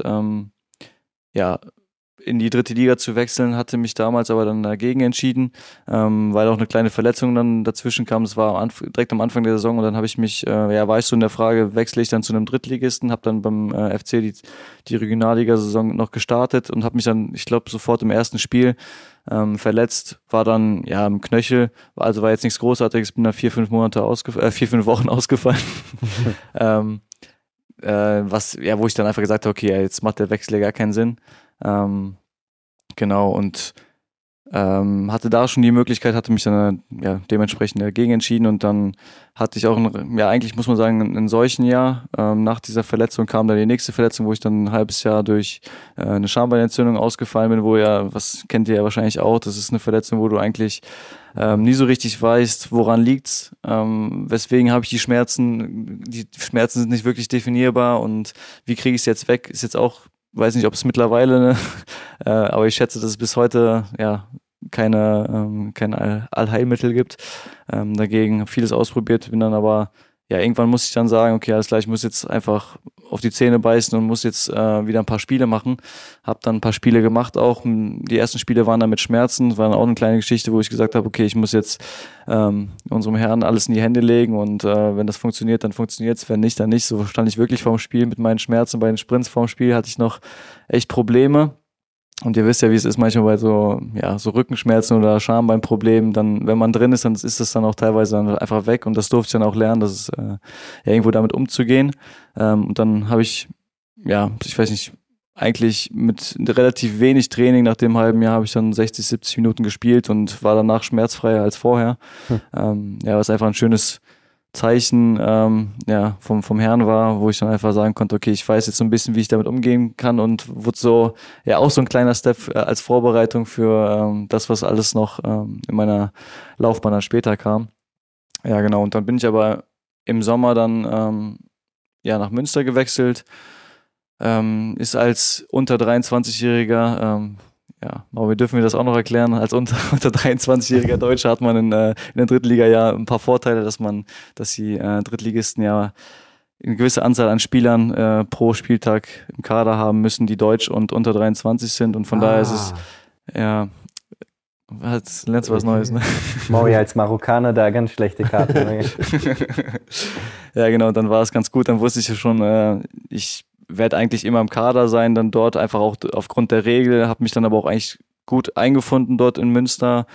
in die dritte Liga zu wechseln, hatte mich damals aber dann dagegen entschieden, weil auch eine kleine Verletzung dann dazwischen kam. Das war direkt am Anfang der Saison und dann habe ich mich, war ich so in der Frage, wechsle ich dann zu einem Drittligisten, habe dann beim FC die Regionalliga-Saison noch gestartet und habe mich dann, ich glaube, sofort im ersten Spiel verletzt, war dann im Knöchel, also war jetzt nichts Großartiges, bin da 4-5 Wochen ausgefallen. Wo ich dann einfach gesagt habe, okay, jetzt macht der Wechsel ja gar keinen Sinn. Genau, und hatte da schon die Möglichkeit, hatte mich dann dementsprechend dagegen entschieden und dann hatte ich auch, eigentlich muss man sagen, ein solchen Jahr. Nach dieser Verletzung kam dann die nächste Verletzung, wo ich dann ein halbes Jahr durch eine Schambeinentzündung ausgefallen bin, was kennt ihr ja wahrscheinlich auch, das ist eine Verletzung, wo du eigentlich nie so richtig weißt, woran liegt's, weswegen habe ich die Schmerzen sind nicht wirklich definierbar und wie kriege ich es jetzt weg, ist jetzt auch, weiß nicht, ob es mittlerweile, aber ich schätze, dass es bis heute kein Allheilmittel gibt. Dagegen habe vieles ausprobiert, bin dann aber, irgendwann muss ich dann sagen, okay, alles klar, ich muss jetzt einfach auf die Zähne beißen und muss jetzt wieder ein paar Spiele machen. Habe dann ein paar Spiele gemacht auch. Die ersten Spiele waren dann mit Schmerzen, war dann auch eine kleine Geschichte, wo ich gesagt habe, okay, ich muss jetzt unserem Herrn alles in die Hände legen und wenn das funktioniert, dann funktioniert es, wenn nicht, dann nicht. So stand ich wirklich vorm Spiel mit meinen Schmerzen. Bei den Sprints vorm Spiel hatte ich noch echt Probleme. Und ihr wisst ja, wie es ist manchmal bei so Rückenschmerzen oder Schambeinproblemen, dann, wenn man drin ist, dann ist das dann auch teilweise dann einfach weg und das durfte ich dann auch lernen, dass es irgendwo damit umzugehen. Und dann habe ich, ich weiß nicht, eigentlich mit relativ wenig Training nach dem halben Jahr habe ich dann 60, 70 Minuten gespielt und war danach schmerzfreier als vorher. Was einfach ein schönes Zeichen vom Herrn war, wo ich dann einfach sagen konnte, okay, ich weiß jetzt so ein bisschen, wie ich damit umgehen kann und wurde so, auch so ein kleiner Step als Vorbereitung für das, was alles noch in meiner Laufbahn dann später kam. Ja, genau, und dann bin ich aber im Sommer dann nach Münster gewechselt, ist als unter 23-Jähriger, aber wir dürfen mir das auch noch erklären. Als unter 23-jähriger Deutscher hat man in der Drittliga ein paar Vorteile, dass die Drittligisten eine gewisse Anzahl an Spielern pro Spieltag im Kader haben müssen, die deutsch und unter 23 sind. Und von daher ist es, lernst du was Neues, ne? Maui als Marokkaner da ganz schlechte Karten. Ja, genau, dann war es ganz gut. Dann wusste ich ja schon, ich werde eigentlich immer im Kader sein, dann dort einfach auch aufgrund der Regel, habe mich dann aber auch eigentlich gut eingefunden dort in Münster.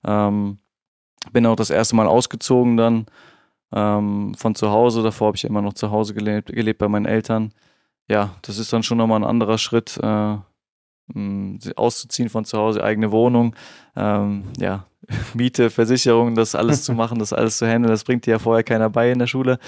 Bin auch das erste Mal ausgezogen dann von zu Hause. Davor habe ich immer noch zu Hause gelebt bei meinen Eltern. Ja, das ist dann schon nochmal ein anderer Schritt, auszuziehen von zu Hause, eigene Wohnung, Miete, Versicherung, das alles zu machen, das alles zu handeln, das bringt dir ja vorher keiner bei in der Schule.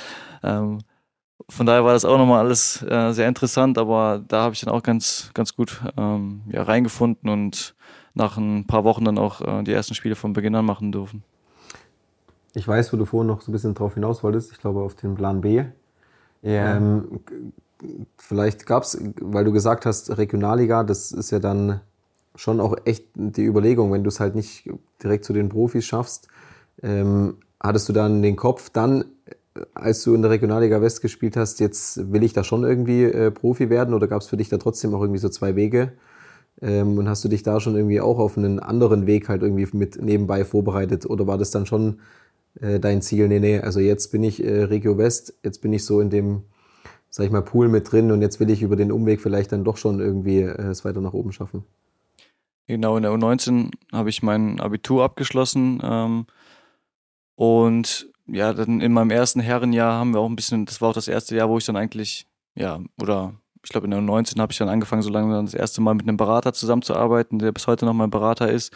Von daher war das auch nochmal alles sehr interessant, aber da habe ich dann auch ganz, ganz gut reingefunden und nach ein paar Wochen dann auch die ersten Spiele von Beginn an machen dürfen. Ich weiß, wo du vorhin noch so ein bisschen drauf hinaus wolltest, ich glaube auf den Plan B. Ja. Vielleicht gab es, weil du gesagt hast, Regionalliga, das ist ja dann schon auch echt die Überlegung, wenn du es halt nicht direkt zu den Profis schaffst. Hattest du dann den Kopf dann, als du in der Regionalliga West gespielt hast, jetzt will ich da schon irgendwie Profi werden, oder gab es für dich da trotzdem auch irgendwie so zwei Wege? Und hast du dich da schon irgendwie auch auf einen anderen Weg halt irgendwie mit nebenbei vorbereitet, oder war das dann schon dein Ziel? Nee, also jetzt bin ich Regio West, jetzt bin ich so in dem, sag ich mal, Pool mit drin und jetzt will ich über den Umweg vielleicht dann doch schon irgendwie es weiter nach oben schaffen. Genau, in der U19 habe ich mein Abitur abgeschlossen Und ja, dann in meinem ersten Herrenjahr haben wir auch ein bisschen, das war auch das erste Jahr, wo ich dann eigentlich, ja, oder ich glaube in der 19 habe ich dann angefangen, so lange dann das erste Mal mit einem Berater zusammenzuarbeiten, der bis heute noch mein Berater ist.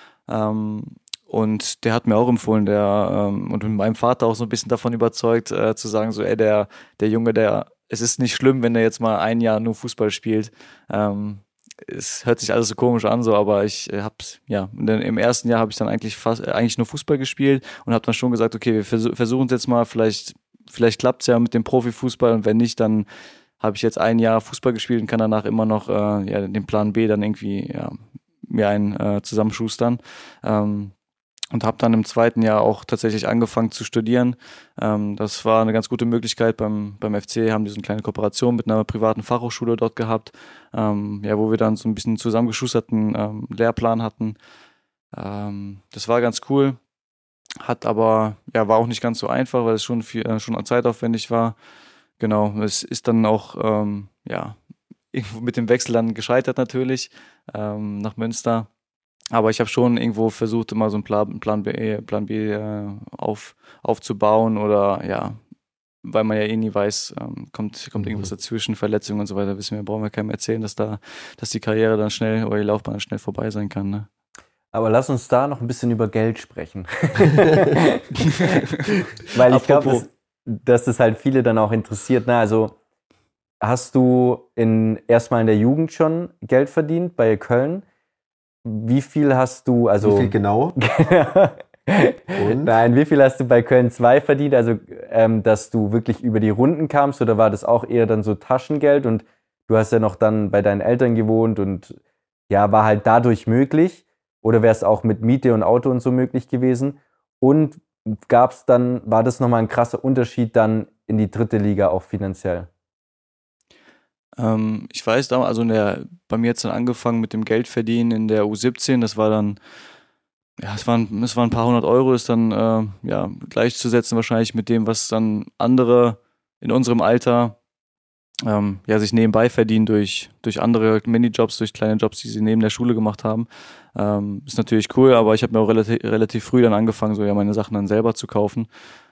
Und der hat mir auch empfohlen, und mit meinem Vater auch so ein bisschen davon überzeugt, zu sagen, so, ey, der Junge, es ist nicht schlimm, wenn er jetzt mal ein Jahr nur Fußball spielt. Es hört sich alles so komisch an, so, aber ich hab's, ja, im ersten Jahr habe ich dann eigentlich nur Fußball gespielt und habe dann schon gesagt, okay, wir versuchen es jetzt mal, vielleicht klappt's ja mit dem Profifußball und wenn nicht, dann habe ich jetzt ein Jahr Fußball gespielt und kann danach immer noch den Plan B dann irgendwie mir einen zusammenschustern. Und habe dann im zweiten Jahr auch tatsächlich angefangen zu studieren. Das war eine ganz gute Möglichkeit. Beim FC haben die so eine kleine Kooperation mit einer privaten Fachhochschule dort gehabt, wo wir dann so ein bisschen zusammengeschusterten Lehrplan hatten. Das war ganz cool, war auch nicht ganz so einfach, weil es schon zeitaufwendig war. Genau, es ist dann auch irgendwo mit dem Wechsel dann gescheitert natürlich nach Münster. Aber ich habe schon irgendwo versucht, immer so einen Plan B aufzubauen oder ja, weil man ja eh nie weiß, kommt irgendwas dazwischen, Verletzungen und so weiter, brauchen wir keinem erzählen, dass die Karriere dann schnell oder die Laufbahn dann schnell vorbei sein kann. Ne? Aber lass uns da noch ein bisschen über Geld sprechen. Weil ich glaube, dass das halt viele dann auch interessiert. Na, also hast du erstmal in der Jugend schon Geld verdient bei Köln? Wie viel hast du, Wie viel genau? Und? Nein, wie viel hast du bei Köln 2 verdient? Also, dass du wirklich über die Runden kamst oder war das auch eher dann so Taschengeld und du hast ja noch dann bei deinen Eltern gewohnt und ja, war halt dadurch möglich? Oder wäre es auch mit Miete und Auto und so möglich gewesen? Und war das nochmal ein krasser Unterschied dann in die 3. Liga auch finanziell? Ich weiß damals, bei mir hat es dann angefangen mit dem Geldverdienen in der U17, das war dann, ja, es waren ein paar hundert Euro, ist dann gleichzusetzen wahrscheinlich mit dem, was dann andere in unserem Alter sich nebenbei verdienen durch andere Minijobs, durch kleine Jobs, die sie neben der Schule gemacht haben. Ist natürlich cool, aber ich habe mir auch relativ früh dann angefangen, meine Sachen dann selber zu kaufen.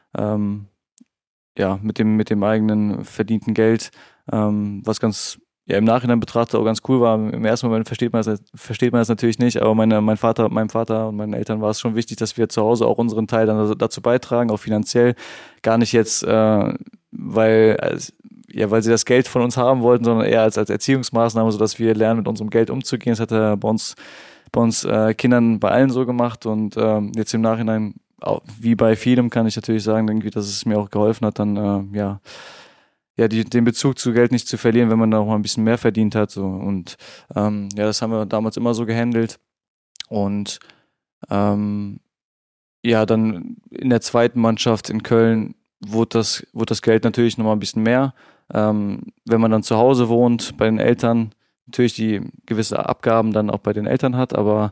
Mit dem eigenen verdienten Geld, was ganz, ja, im Nachhinein betrachtet auch ganz cool war. Im ersten Moment versteht man das natürlich nicht, aber meinem Vater und meinen Eltern war es schon wichtig, dass wir zu Hause auch unseren Teil dann dazu beitragen, auch finanziell. Gar nicht jetzt, weil sie das Geld von uns haben wollten, sondern eher als Erziehungsmaßnahme, sodass wir lernen, mit unserem Geld umzugehen. Das hat er bei uns Kindern bei allen so gemacht und jetzt im Nachhinein, wie bei vielem, kann ich natürlich sagen, irgendwie, dass es mir auch geholfen hat, dann den Bezug zu Geld nicht zu verlieren, wenn man da auch mal ein bisschen mehr verdient hat. So. Und das haben wir damals immer so gehandelt. Und dann in der zweiten Mannschaft in Köln wurde das Geld natürlich nochmal ein bisschen mehr. Wenn man dann zu Hause wohnt, bei den Eltern, natürlich die gewisse Abgaben dann auch bei den Eltern hat, aber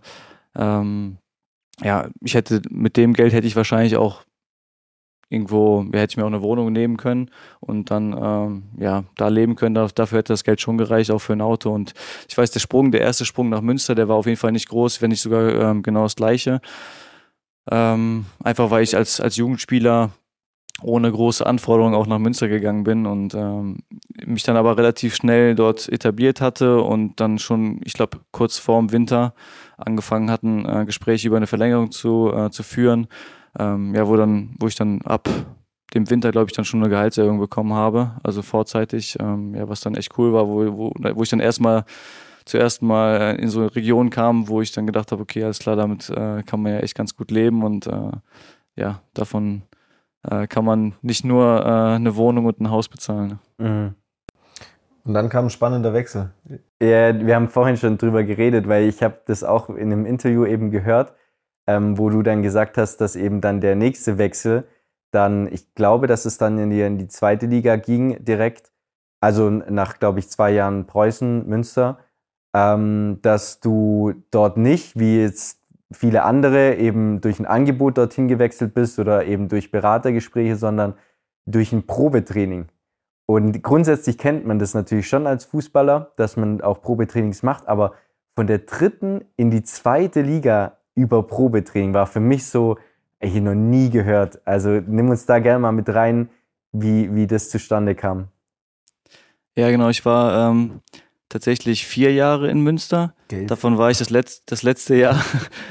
mit dem Geld hätte ich wahrscheinlich auch irgendwo, hätte ich mir auch eine Wohnung nehmen können und dann da leben können. Dafür hätte das Geld schon gereicht, auch für ein Auto. Und ich weiß, der erste Sprung nach Münster, der war auf jeden Fall nicht groß, wenn nicht sogar genau das Gleiche. Einfach weil ich als Jugendspieler ohne große Anforderungen auch nach Münster gegangen bin und mich dann aber relativ schnell dort etabliert hatte und dann schon, ich glaube, kurz vorm Winter angefangen hatten, Gespräche über eine Verlängerung zu führen, wo ich dann ab dem Winter, glaube ich, dann schon eine Gehaltserhöhung bekommen habe, also vorzeitig, was dann echt cool war, wo ich dann zuerst mal in so eine Region kam, wo ich dann gedacht habe, okay, alles klar, damit kann man ja echt ganz gut leben und davon kann man nicht nur eine Wohnung und ein Haus bezahlen. Mhm. Und dann kam ein spannender Wechsel. Ja, wir haben vorhin schon drüber geredet, weil ich habe das auch in einem Interview eben gehört, wo du dann gesagt hast, dass eben dann der nächste Wechsel dann, ich glaube, dass es dann in die 2. Liga ging direkt, also nach, glaube ich, 2 Jahren Preußen, Münster, dass du dort nicht, wie jetzt viele andere, eben durch ein Angebot dorthin gewechselt bist oder eben durch Beratergespräche, sondern durch ein Probetraining. Und grundsätzlich kennt man das natürlich schon als Fußballer, dass man auch Probetrainings macht, aber von der 3. in die 2. Liga über Probetraining war für mich so ich noch nie gehört. Also nimm uns da gerne mal mit rein, wie das zustande kam. Ja, genau. Ich war tatsächlich 4 Jahre in Münster. Geld. Davon war ich das letzte Jahr,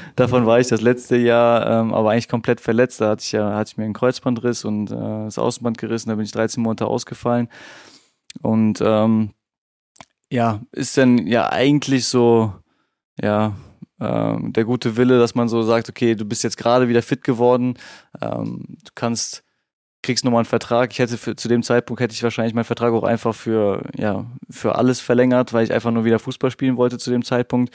aber eigentlich komplett verletzt. Da hatte ich mir einen Kreuzbandriss und das Außenband gerissen. Da bin ich 13 Monate ausgefallen. Und ja, ist dann ja eigentlich so, ja, der gute Wille, dass man so sagt, okay, du bist jetzt gerade wieder fit geworden, kriegst nochmal einen Vertrag. Zu dem Zeitpunkt hätte ich wahrscheinlich meinen Vertrag auch einfach für alles verlängert, weil ich einfach nur wieder Fußball spielen wollte zu dem Zeitpunkt.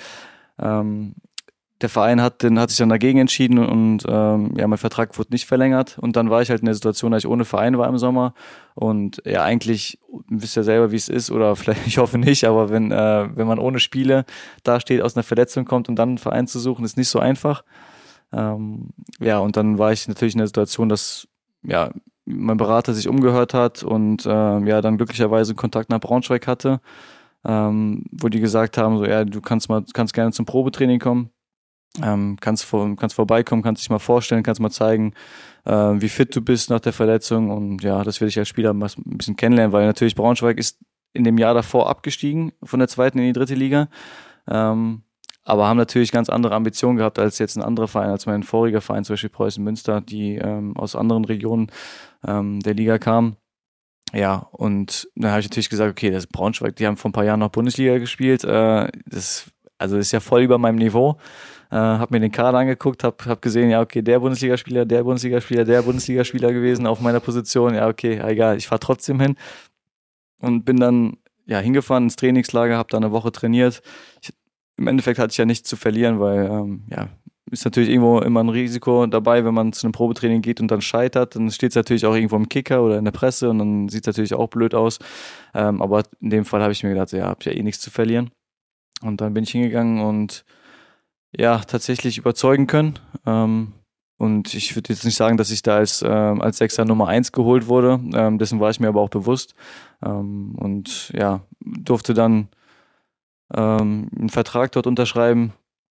Der Verein hat sich dann dagegen entschieden und mein Vertrag wurde nicht verlängert. Und dann war ich halt in der Situation, dass ich ohne Verein war im Sommer. Und ja, eigentlich, wisst ihr selber, wie es ist, oder vielleicht, ich hoffe nicht, aber wenn man ohne Spiele dasteht, aus einer Verletzung kommt und dann einen Verein zu suchen, ist nicht so einfach. Und dann war ich natürlich in der Situation, dass mein Berater sich umgehört hat und dann glücklicherweise Kontakt nach Braunschweig hatte, wo die gesagt haben, so du kannst gerne zum Probetraining kommen, kannst vorbeikommen, kannst dich mal vorstellen, kannst mal zeigen, wie fit du bist nach der Verletzung und ja, das will ich als Spieler mal ein bisschen kennenlernen, weil natürlich Braunschweig ist in dem Jahr davor abgestiegen von der 2. in die 3. Liga, aber haben natürlich ganz andere Ambitionen gehabt als jetzt ein anderer Verein, als mein voriger Verein, zum Beispiel Preußen Münster, die aus anderen Regionen der Liga kamen. Ja, und dann habe ich natürlich gesagt, okay, das ist Braunschweig, die haben vor ein paar Jahren noch Bundesliga gespielt. Das ist ja voll über meinem Niveau. Hab mir den Kader angeguckt, hab gesehen, ja, okay, der Bundesligaspieler gewesen auf meiner Position. Ja, okay, egal, ich fahre trotzdem hin. Und bin dann hingefahren ins Trainingslager, habe da eine Woche trainiert. Im Endeffekt hatte ich ja nichts zu verlieren, weil ist natürlich irgendwo immer ein Risiko dabei, wenn man zu einem Probetraining geht und dann scheitert, dann steht es natürlich auch irgendwo im Kicker oder in der Presse und dann sieht es natürlich auch blöd aus. Aber in dem Fall habe ich mir gedacht, habe ich ja eh nichts zu verlieren. Und dann bin ich hingegangen und tatsächlich überzeugen können. Und ich würde jetzt nicht sagen, dass ich da als Sechser Nummer 1 geholt wurde. Dessen war ich mir aber auch bewusst. Und durfte dann einen Vertrag dort unterschreiben,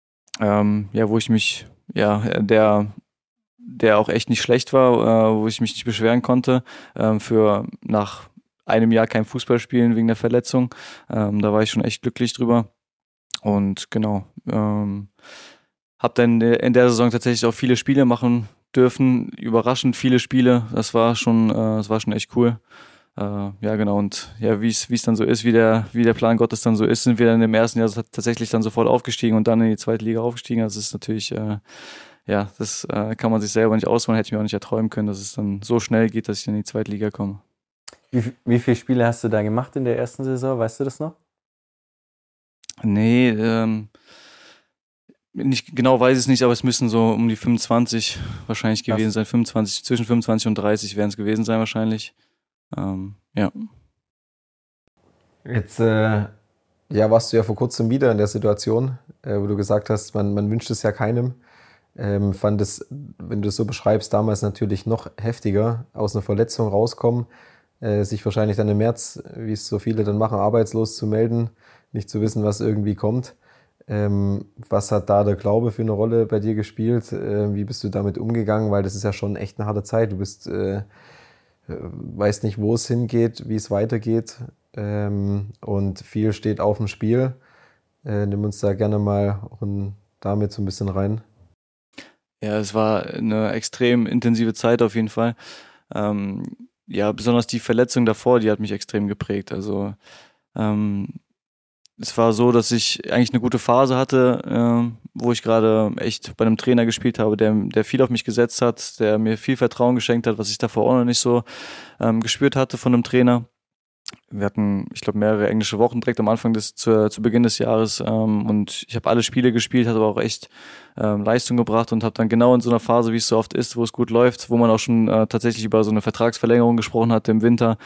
wo ich mich, der auch echt nicht schlecht war, wo ich mich nicht beschweren konnte, für nach einem Jahr kein Fußball spielen wegen der Verletzung. Da war ich schon echt glücklich drüber. Und genau, habe dann in der Saison tatsächlich auch viele Spiele machen dürfen, überraschend viele Spiele. Das war schon echt cool. Genau, und wie es dann so ist, wie der Plan Gottes dann so ist, sind wir dann im ersten Jahr tatsächlich dann sofort aufgestiegen und dann in die 2. Liga aufgestiegen. Das ist natürlich, das kann man sich selber nicht ausmalen, hätte ich mir auch nicht erträumen können, dass es dann so schnell geht, dass ich in die 2. Liga komme. Wie viele Spiele hast du da gemacht in der ersten Saison? Weißt du das noch? Nee, nicht genau weiß ich es nicht, aber es müssen so um die 25 wahrscheinlich gewesen sein. Zwischen 25 und 30 werden es gewesen sein wahrscheinlich. Jetzt warst du ja vor kurzem wieder in der Situation, wo du gesagt hast, man wünscht es ja keinem. Fand es, wenn du es so beschreibst, damals natürlich noch heftiger, aus einer Verletzung rauskommen, sich wahrscheinlich dann im März, wie es so viele dann machen, arbeitslos zu melden, nicht zu wissen, was irgendwie kommt. Was hat da der Glaube für eine Rolle bei dir gespielt? Wie bist du damit umgegangen? Weil das ist ja schon echt eine harte Zeit. Du bist weiß nicht, wo es hingeht, wie es weitergeht, und viel steht auf dem Spiel. Nimm uns da gerne mal auch damit so ein bisschen rein. Ja, es war eine extrem intensive Zeit auf jeden Fall. Besonders die Verletzung davor, die hat mich extrem geprägt. Also es war so, dass ich eigentlich eine gute Phase hatte, wo ich gerade echt bei einem Trainer gespielt habe, der viel auf mich gesetzt hat, der mir viel Vertrauen geschenkt hat, was ich davor auch noch nicht so gespürt hatte von einem Trainer. Wir hatten, ich glaube, mehrere englische Wochen direkt am Anfang zu Beginn des Jahres, und ich habe alle Spiele gespielt, hatte aber auch echt Leistung gebracht und habe dann genau in so einer Phase, wie es so oft ist, wo es gut läuft, wo man auch schon tatsächlich über so eine Vertragsverlängerung gesprochen hat im Winter,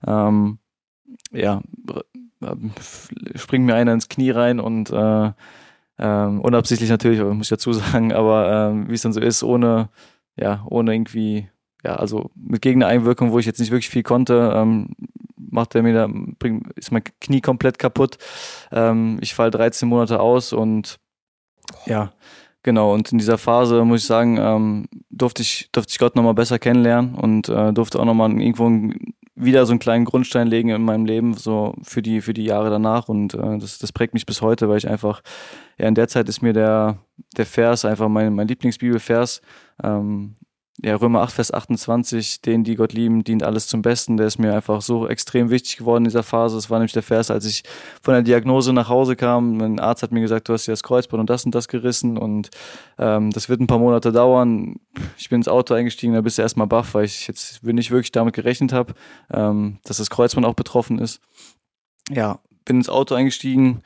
springt mir einer ins Knie rein und unabsichtlich natürlich, muss ich dazu sagen, aber wie es dann so ist, ohne irgendwie, also mit Gegnereinwirkung, wo ich jetzt nicht wirklich viel konnte, ist mein Knie komplett kaputt. Ich falle 13 Monate aus und Genau, und in dieser Phase, muss ich sagen, durfte ich Gott nochmal besser kennenlernen und durfte auch nochmal wieder so einen kleinen Grundstein legen in meinem Leben, so für die Jahre danach. Und das prägt mich bis heute, weil ich einfach, ja, in der Zeit ist mir der Vers einfach mein Lieblingsbibelvers. Ja, Römer 8, Vers 28, denen, die Gott lieben, dient alles zum Besten. Der ist mir einfach so extrem wichtig geworden in dieser Phase. Das war nämlich der Vers, als ich von der Diagnose nach Hause kam. Mein Arzt hat mir gesagt, du hast dir das Kreuzband und das gerissen und das wird ein paar Monate dauern. Ich bin ins Auto eingestiegen, da bist du erstmal baff, weil ich jetzt nicht wirklich damit gerechnet habe, dass das Kreuzband auch betroffen ist. Ja, bin ins Auto eingestiegen,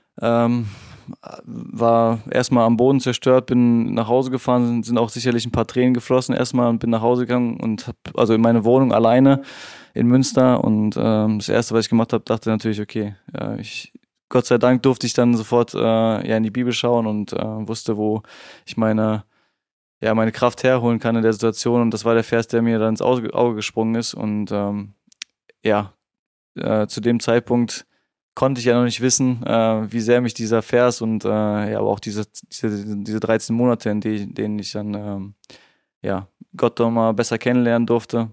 war erstmal am Boden zerstört, bin nach Hause gefahren, sind auch sicherlich ein paar Tränen geflossen erstmal und bin nach Hause gegangen und habe also in meine Wohnung alleine in Münster und das Erste, was ich gemacht habe, dachte natürlich, okay, Gott sei Dank durfte ich dann sofort in die Bibel schauen und wusste, wo ich meine Kraft herholen kann in der Situation und das war der Vers, der mir dann ins Auge gesprungen ist und zu dem Zeitpunkt konnte ich ja noch nicht wissen, wie sehr mich dieser Vers und aber auch diese 13 Monate, in denen ich dann Gott doch mal besser kennenlernen durfte,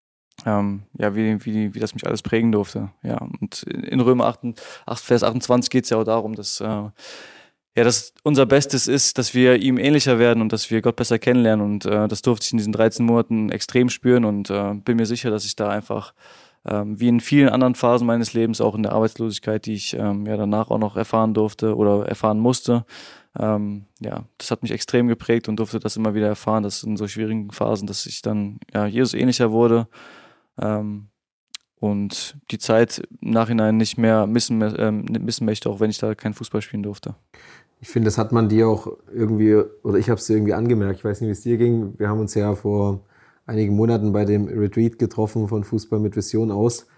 wie das mich alles prägen durfte. Ja, und in Römer 8 Vers 28 geht es ja auch darum, dass unser Bestes ist, dass wir ihm ähnlicher werden und dass wir Gott besser kennenlernen und das durfte ich in diesen 13 Monaten extrem spüren und bin mir sicher, dass ich da einfach wie in vielen anderen Phasen meines Lebens, auch in der Arbeitslosigkeit, die ich danach auch noch erfahren durfte oder erfahren musste. Das hat mich extrem geprägt und durfte das immer wieder erfahren, dass in so schwierigen Phasen, dass ich dann Jesus ähnlicher wurde und die Zeit im Nachhinein nicht mehr missen möchte, auch wenn ich da kein Fußball spielen durfte. Ich finde, das hat man dir auch irgendwie, oder ich habe es dir irgendwie angemerkt, ich weiß nicht, wie es dir ging. Wir haben uns ja vor einigen Monaten bei dem Retreat getroffen von Fußball mit Vision aus,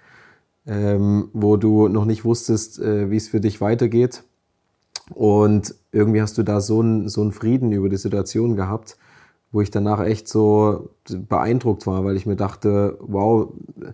wo du noch nicht wusstest, wie es für dich weitergeht. Und irgendwie hast du da so einen Frieden über die Situation gehabt, wo ich danach echt so beeindruckt war, weil ich mir dachte, wow,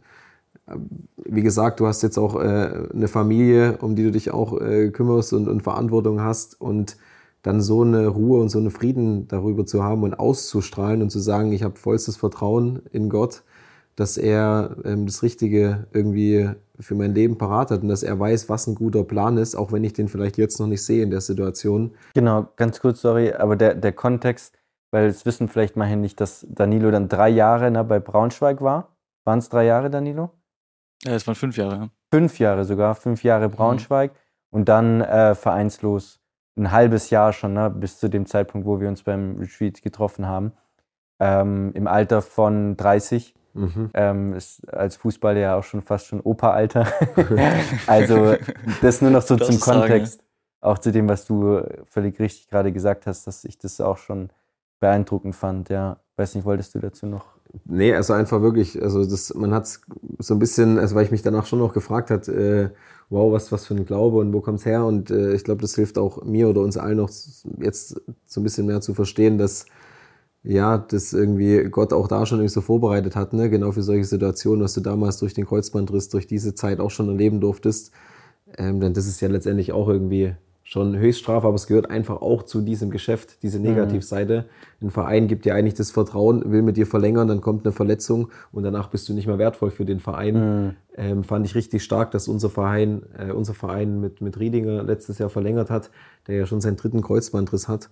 wie gesagt, du hast jetzt auch eine Familie, um die du dich auch kümmerst und Verantwortung hast und dann so eine Ruhe und so einen Frieden darüber zu haben und auszustrahlen und zu sagen, ich habe vollstes Vertrauen in Gott, dass er das Richtige irgendwie für mein Leben parat hat und dass er weiß, was ein guter Plan ist, auch wenn ich den vielleicht jetzt noch nicht sehe in der Situation. Genau, ganz kurz, sorry, aber der Kontext, weil es wissen vielleicht manche nicht, dass Danilo dann 3 Jahre bei Braunschweig war. Waren es 3 Jahre, Danilo? Ja, es waren 5 Jahre. Ja. 5 Jahre sogar, 5 Jahre Braunschweig und dann vereinslos. Ein halbes Jahr schon, bis zu dem Zeitpunkt, wo wir uns beim Retreat getroffen haben. Im Alter von 30. Ist als Fußballer ja auch fast schon Opa-Alter. Also das nur noch so zum Kontext. Sagen, ja. Auch zu dem, was du völlig richtig gerade gesagt hast, dass ich das auch schon beeindruckend fand. Ja, weiß nicht, wolltest du dazu noch? Nee, also einfach wirklich, man hat so ein bisschen, also weil ich mich danach schon noch gefragt hat, wow, was für ein Glaube und wo kommt's her? Und ich glaube, das hilft auch mir oder uns allen noch jetzt so ein bisschen mehr zu verstehen, dass das irgendwie Gott auch da schon irgendwie so vorbereitet hat, ne? Genau für solche Situationen, was du damals durch den Kreuzbandriss, durch diese Zeit auch schon erleben durftest. Denn das ist ja letztendlich auch irgendwie schon Höchststrafe, aber es gehört einfach auch zu diesem Geschäft, diese Negativseite. Ein Verein gibt dir eigentlich das Vertrauen, will mit dir verlängern, dann kommt eine Verletzung und danach bist du nicht mehr wertvoll für den Verein. Fand ich richtig stark, dass unser Verein mit Riedinger letztes Jahr verlängert hat, der ja schon seinen 3. Kreuzbandriss hat.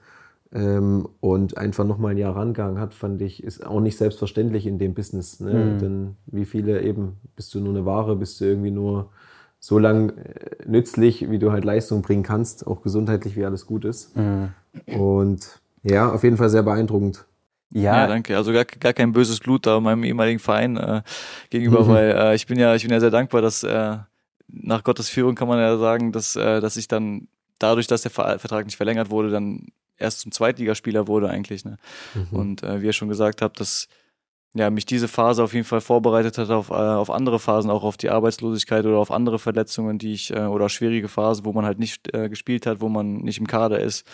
Und einfach nochmal ein Jahr rangegangen hat, fand ich, ist auch nicht selbstverständlich in dem Business. Ne? Denn wie viele eben, bist du nur eine Ware, bist du irgendwie nur so lang nützlich, wie du halt Leistung bringen kannst, auch gesundheitlich, wie alles gut ist. Und ja, auf jeden Fall sehr beeindruckend. Ja, danke. Also gar kein böses Blut da meinem ehemaligen Verein gegenüber, weil ich bin ja sehr dankbar, dass nach Gottes Führung kann man ja sagen, dass ich dann dadurch, dass der Vertrag nicht verlängert wurde, dann erst zum Zweitligaspieler wurde eigentlich. Ne? Und wie ihr schon gesagt habt, dass mich diese Phase auf jeden Fall vorbereitet hat auf andere Phasen, auch auf die Arbeitslosigkeit oder auf andere Verletzungen, die ich oder schwierige Phasen, wo man halt nicht gespielt hat, wo man nicht im Kader ist.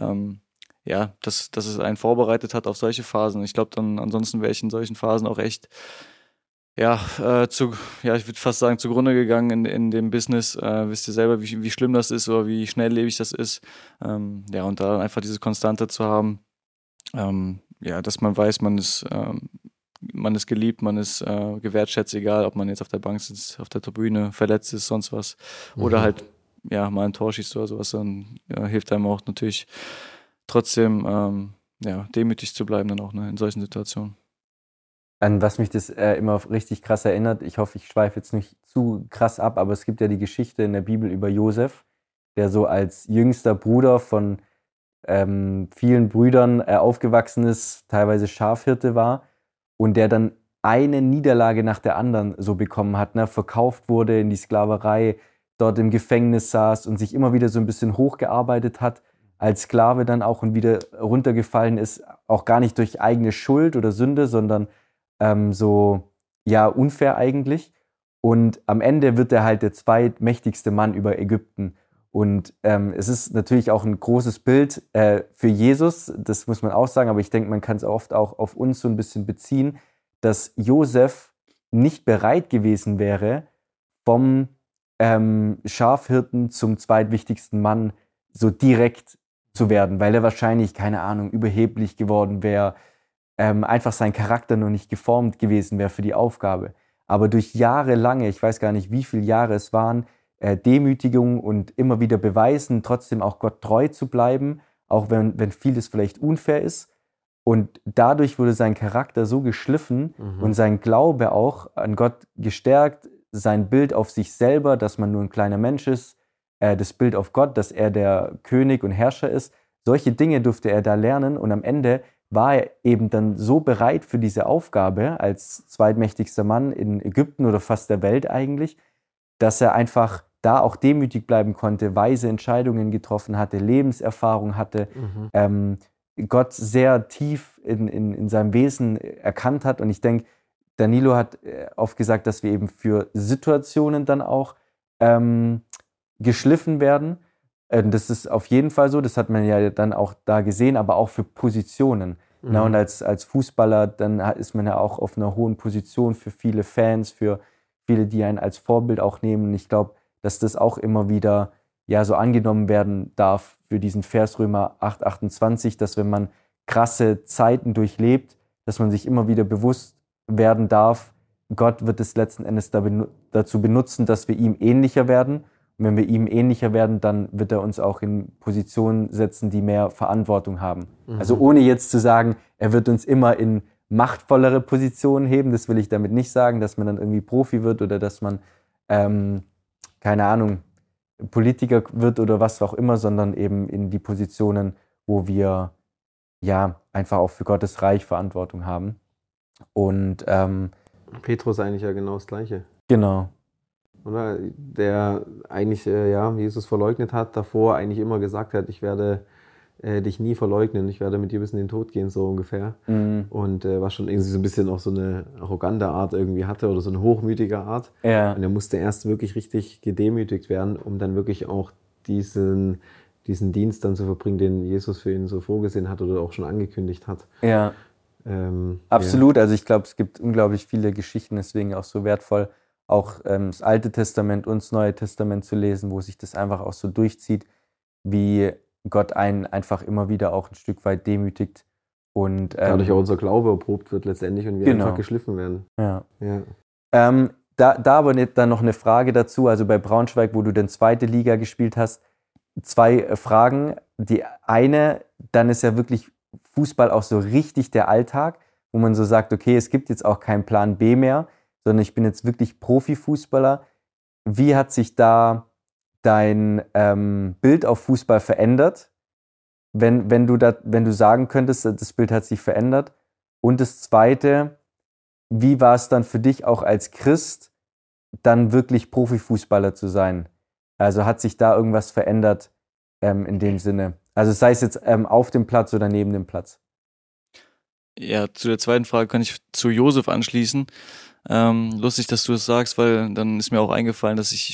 Dass es einen vorbereitet hat auf solche Phasen. Ich glaube, dann ansonsten wäre ich in solchen Phasen auch echt ich würde fast sagen, zugrunde gegangen in dem Business. Wisst ihr selber, wie schlimm das ist oder wie schnelllebig das ist. Und da einfach diese Konstante zu haben, dass man weiß, man ist geliebt, man ist gewertschätzt, egal ob man jetzt auf der Bank sitzt, auf der Tribüne, verletzt ist, sonst was. Oder halt, mal ein Tor schießt oder sowas, dann hilft einem auch natürlich trotzdem, demütig zu bleiben dann auch, ne, in solchen Situationen. An was mich das immer richtig krass erinnert, ich hoffe, ich schweife jetzt nicht zu krass ab, aber es gibt ja die Geschichte in der Bibel über Josef, der so als jüngster Bruder von vielen Brüdern aufgewachsen ist, teilweise Schafhirte war und der dann eine Niederlage nach der anderen so bekommen hat, ne? Verkauft wurde in die Sklaverei, dort im Gefängnis saß und sich immer wieder so ein bisschen hochgearbeitet hat, als Sklave dann auch und wieder runtergefallen ist, auch gar nicht durch eigene Schuld oder Sünde, sondern unfair eigentlich. Und am Ende wird er halt der zweitmächtigste Mann über Ägypten. Und es ist natürlich auch ein großes Bild für Jesus, das muss man auch sagen, aber ich denke, man kann es oft auch auf uns so ein bisschen beziehen, dass Josef nicht bereit gewesen wäre, vom Schafhirten zum zweitwichtigsten Mann so direkt zu werden, weil er wahrscheinlich, keine Ahnung, überheblich geworden wäre, einfach sein Charakter noch nicht geformt gewesen wäre für die Aufgabe. Aber durch jahrelange, ich weiß gar nicht, wie viele Jahre es waren, Demütigung und immer wieder beweisen, trotzdem auch Gott treu zu bleiben, auch wenn vieles vielleicht unfair ist. Und dadurch wurde sein Charakter so geschliffen und sein Glaube auch an Gott gestärkt, sein Bild auf sich selber, dass man nur ein kleiner Mensch ist, das Bild auf Gott, dass er der König und Herrscher ist. Solche Dinge durfte er da lernen und am Ende war er eben dann so bereit für diese Aufgabe als zweitmächtigster Mann in Ägypten oder fast der Welt eigentlich, dass er einfach da auch demütig bleiben konnte, weise Entscheidungen getroffen hatte, Lebenserfahrung hatte, Gott sehr tief in seinem Wesen erkannt hat. Und ich denke, Danilo hat oft gesagt, dass wir eben für Situationen dann auch geschliffen werden. Das ist auf jeden Fall so, das hat man ja dann auch da gesehen, aber auch für Positionen. Na, und als Fußballer, dann ist man ja auch auf einer hohen Position für viele Fans, für viele, die einen als Vorbild auch nehmen. Und ich glaube, dass das auch immer wieder so angenommen werden darf für diesen Vers Römer 8,28, dass wenn man krasse Zeiten durchlebt, dass man sich immer wieder bewusst werden darf, Gott wird es letzten Endes dazu benutzen, dass wir ihm ähnlicher werden. Und wenn wir ihm ähnlicher werden, dann wird er uns auch in Positionen setzen, die mehr Verantwortung haben. Also ohne jetzt zu sagen, er wird uns immer in machtvollere Positionen heben, das will ich damit nicht sagen, dass man dann irgendwie Profi wird oder dass man, keine Ahnung, Politiker wird oder was auch immer, sondern eben in die Positionen, wo wir einfach auch für Gottes Reich Verantwortung haben. Und Petrus eigentlich ja genau das Gleiche. Genau. Oder? Der eigentlich Jesus verleugnet hat, davor eigentlich immer gesagt hat, ich werde dich nie verleugnen, ich werde mit dir bis in den Tod gehen, so ungefähr. Und was schon irgendwie so ein bisschen auch so eine arrogante Art irgendwie hatte oder so eine hochmütige Art. Ja. Und er musste erst wirklich richtig gedemütigt werden, um dann wirklich auch diesen Dienst dann zu verbringen, den Jesus für ihn so vorgesehen hat oder auch schon angekündigt hat. Ja. Absolut, also ich glaube, es gibt unglaublich viele Geschichten, deswegen auch so wertvoll, auch das Alte Testament und das Neue Testament zu lesen, wo sich das einfach auch so durchzieht, wie Gott einen einfach immer wieder auch ein Stück weit demütigt. Und dadurch auch unser Glaube erprobt wird letztendlich und wir einfach geschliffen werden. Ja. Ja. Da aber dann noch eine Frage dazu, also bei Braunschweig, wo du dann zweite Liga gespielt hast, 2 Fragen. Die eine, dann ist ja wirklich Fußball auch so richtig der Alltag, wo man so sagt, okay, es gibt jetzt auch keinen Plan B mehr, sondern ich bin jetzt wirklich Profifußballer. Wie hat sich da dein Bild auf Fußball verändert, wenn du sagen könntest, das Bild hat sich verändert? Und das Zweite, wie war es dann für dich auch als Christ, dann wirklich Profifußballer zu sein? Also hat sich da irgendwas verändert in dem Sinne? Also sei es jetzt auf dem Platz oder neben dem Platz. Ja, zu der zweiten Frage kann ich zu Josef anschließen. Lustig, dass du es sagst, weil dann ist mir auch eingefallen, dass ich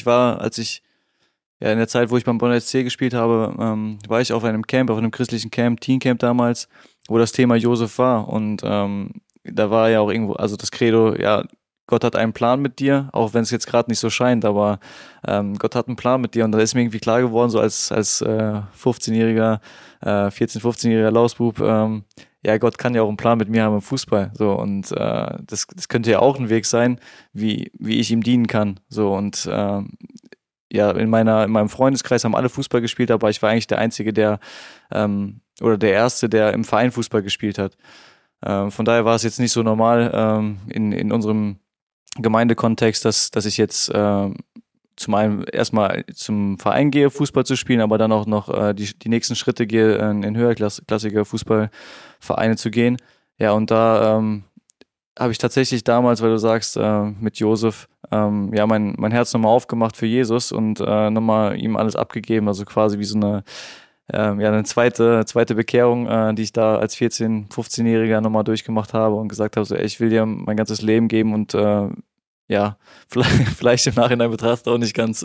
in der Zeit, wo ich beim Bonner SC gespielt habe, war ich auf einem christlichen Camp, Teencamp damals, wo das Thema Josef war. Und da war ja auch irgendwo, also das Credo, Gott hat einen Plan mit dir, auch wenn es jetzt gerade nicht so scheint, aber Gott hat einen Plan mit dir und da ist mir irgendwie klar geworden, so als 15-jähriger, 14-, 15-jähriger Lausbub, ja, Gott kann ja auch einen Plan mit mir haben im Fußball, so und das könnte ja auch ein Weg sein, wie ich ihm dienen kann, so und ja, in meinem Freundeskreis haben alle Fußball gespielt, aber ich war eigentlich der Einzige, oder der Erste, der im Verein Fußball gespielt hat. Von daher war es jetzt nicht so normal in unserem Gemeindekontext, dass ich jetzt zum einen erstmal zum Verein gehe, Fußball zu spielen, aber dann auch noch die nächsten Schritte gehe, in höherklassige Fußballvereine zu gehen. Ja, und da habe ich tatsächlich damals, weil du sagst, mit Josef, ja, mein Herz nochmal aufgemacht für Jesus und nochmal ihm alles abgegeben, also quasi wie so eine eine zweite Bekehrung, die ich da als 15-Jähriger nochmal durchgemacht habe und gesagt habe, so, ey, ich will dir mein ganzes Leben geben und ja, vielleicht im Nachhinein betrachtet auch nicht ganz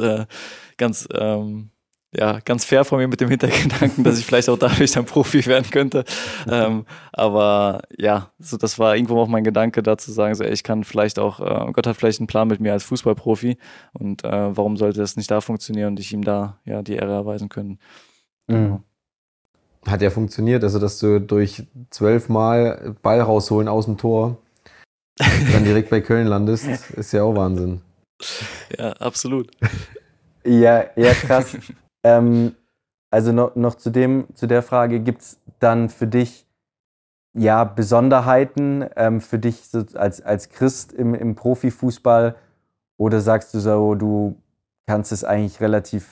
fair von mir mit dem Hintergedanken, dass ich vielleicht auch dadurch dann Profi werden könnte. Aber ja, so das war irgendwo auch mein Gedanke, da zu sagen, so, ey, ich kann vielleicht auch, Gott hat vielleicht einen Plan mit mir als Fußballprofi und warum sollte das nicht da funktionieren und ich ihm da ja die Ehre erweisen können. Genau. Hat ja funktioniert, also dass du durch 12 Mal Ball rausholen aus dem Tor dann direkt bei Köln landest, ist ja auch Wahnsinn. Ja, absolut. Ja, krass. Also noch zu der Frage, gibt es dann für dich ja Besonderheiten für dich so als Christ im Profifußball oder sagst du so, du kannst es eigentlich relativ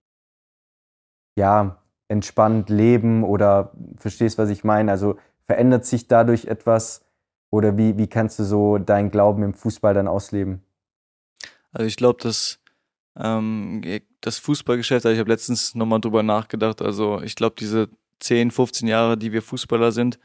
entspannt leben oder verstehst, was ich meine? Also verändert sich dadurch etwas oder wie kannst du so deinen Glauben im Fußball dann ausleben? Also ich glaube, dass das Fußballgeschäft, ich habe letztens nochmal drüber nachgedacht, also ich glaube, diese 10, 15 Jahre, die wir Fußballer sind,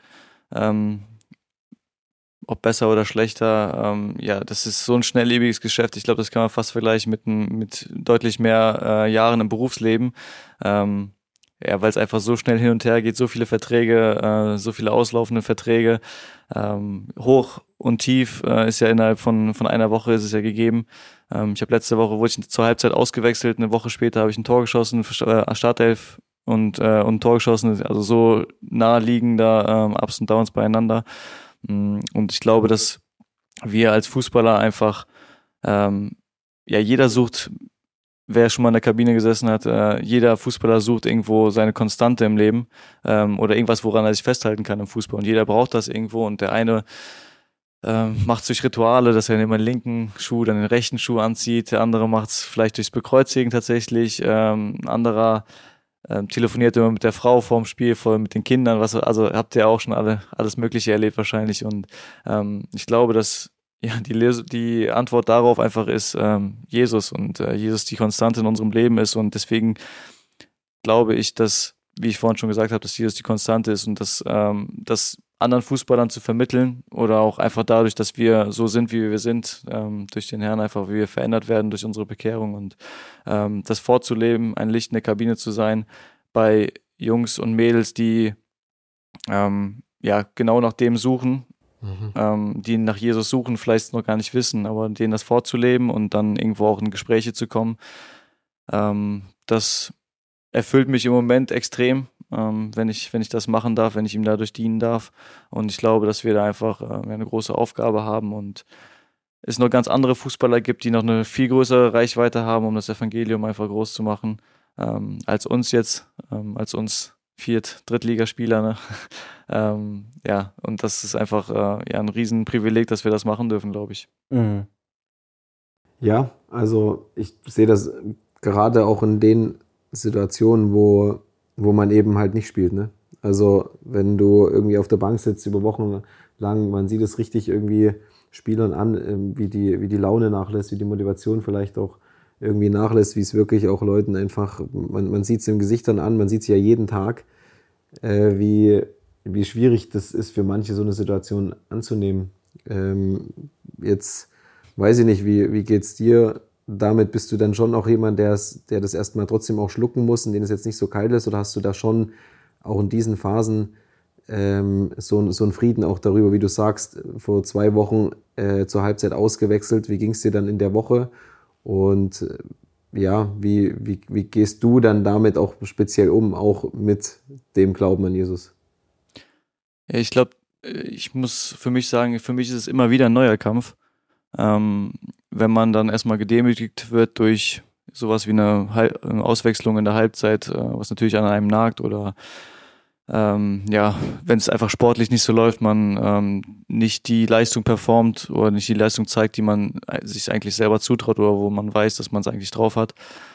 ob besser oder schlechter, das ist so ein schnelllebiges Geschäft. Ich glaube, das kann man fast vergleichen mit deutlich mehr Jahren im Berufsleben. Weil es einfach so schnell hin und her geht, so viele Verträge, so viele auslaufende Verträge, hoch und tief ist ja innerhalb von einer Woche ist es ja gegeben. Ich habe letzte Woche, wurde ich zur Halbzeit ausgewechselt, eine Woche später habe ich ein Tor geschossen, Startelf und ein Tor geschossen, also so naheliegender Ups und Downs beieinander. Und ich glaube, dass wir als Fußballer einfach, jeder sucht, wer schon mal in der Kabine gesessen hat, jeder Fußballer sucht irgendwo seine Konstante im Leben oder irgendwas, woran er sich festhalten kann im Fußball. Und jeder braucht das irgendwo. Und der eine macht es durch Rituale, dass er immer den linken Schuh, dann den rechten Schuh anzieht. Der andere macht es vielleicht durchs Bekreuzigen tatsächlich. Ein anderer telefoniert immer mit der Frau vorm Spiel, voll mit den Kindern. Also habt ihr auch schon alles Mögliche erlebt wahrscheinlich. Und ich glaube, dass die Antwort darauf einfach ist Jesus und Jesus die Konstante in unserem Leben ist und deswegen glaube ich, dass, wie ich vorhin schon gesagt habe, dass Jesus die Konstante ist und dass das anderen Fußballern zu vermitteln oder auch einfach dadurch, dass wir so sind, wie wir sind, durch den Herrn einfach, wie wir verändert werden durch unsere Bekehrung und das vorzuleben, ein Licht in der Kabine zu sein bei Jungs und Mädels, die genau nach dem suchen, die nach Jesus suchen, vielleicht noch gar nicht wissen, aber denen das vorzuleben und dann irgendwo auch in Gespräche zu kommen, das erfüllt mich im Moment extrem, wenn ich das machen darf, wenn ich ihm dadurch dienen darf. Und ich glaube, dass wir da einfach eine große Aufgabe haben und es noch ganz andere Fußballer gibt, die noch eine viel größere Reichweite haben, um das Evangelium einfach groß zu machen, als uns jetzt, als uns Drittligaspieler, ne? Und das ist einfach ein Riesenprivileg, dass wir das machen dürfen, glaube ich. Mhm. Ja, also ich sehe das gerade auch in den Situationen, wo man eben halt nicht spielt, ne? Also wenn du irgendwie auf der Bank sitzt über Wochen lang, man sieht es richtig irgendwie Spielern an, wie die Laune nachlässt, wie die Motivation vielleicht auch irgendwie nachlässt, wie es wirklich auch Leuten einfach, man sieht es im Gesicht dann an, man sieht es ja jeden Tag, wie schwierig das ist für manche, so eine Situation anzunehmen. Jetzt weiß ich nicht, wie geht's dir damit? Bist du dann schon auch jemand, der das erstmal trotzdem auch schlucken muss und den es jetzt nicht so kalt ist? Oder hast du da schon auch in diesen Phasen so ein Frieden auch darüber, wie du sagst, vor 2 Wochen zur Halbzeit ausgewechselt. Wie ging es dir dann in der Woche? Und ja, wie gehst du dann damit auch speziell um, auch mit dem Glauben an Jesus? Ja, ich glaube, ich muss für mich sagen, für mich ist es immer wieder ein neuer Kampf. Wenn man dann erstmal gedemütigt wird durch sowas wie eine Auswechslung in der Halbzeit, was natürlich an einem nagt oder ja, wenn es einfach sportlich nicht so läuft, man nicht die Leistung performt oder nicht die Leistung zeigt, die man sich eigentlich selber zutraut oder wo man weiß, dass man es eigentlich drauf hat.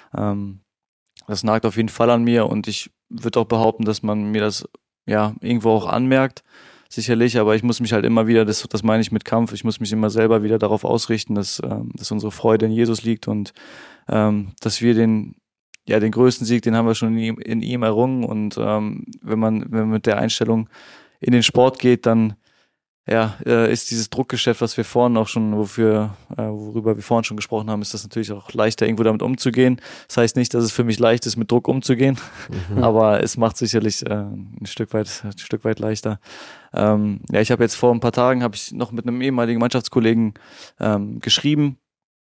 Das nagt auf jeden Fall an mir und ich würde auch behaupten, dass man mir das ja irgendwo auch anmerkt, sicherlich, aber ich muss mich halt immer wieder, das meine ich mit Kampf, ich muss mich immer selber wieder darauf ausrichten, dass unsere Freude in Jesus liegt und dass wir den größten Sieg, den haben wir schon in ihm errungen und wenn man mit der Einstellung in den Sport geht, dann ist dieses Druckgeschäft, was wir vorhin auch schon, worüber wir vorhin schon gesprochen haben, ist das natürlich auch leichter, irgendwo damit umzugehen. Das heißt nicht, dass es für mich leicht ist, mit Druck umzugehen, aber es macht sicherlich ein Stück weit leichter. Ich habe jetzt vor ein paar Tagen noch mit einem ehemaligen Mannschaftskollegen geschrieben,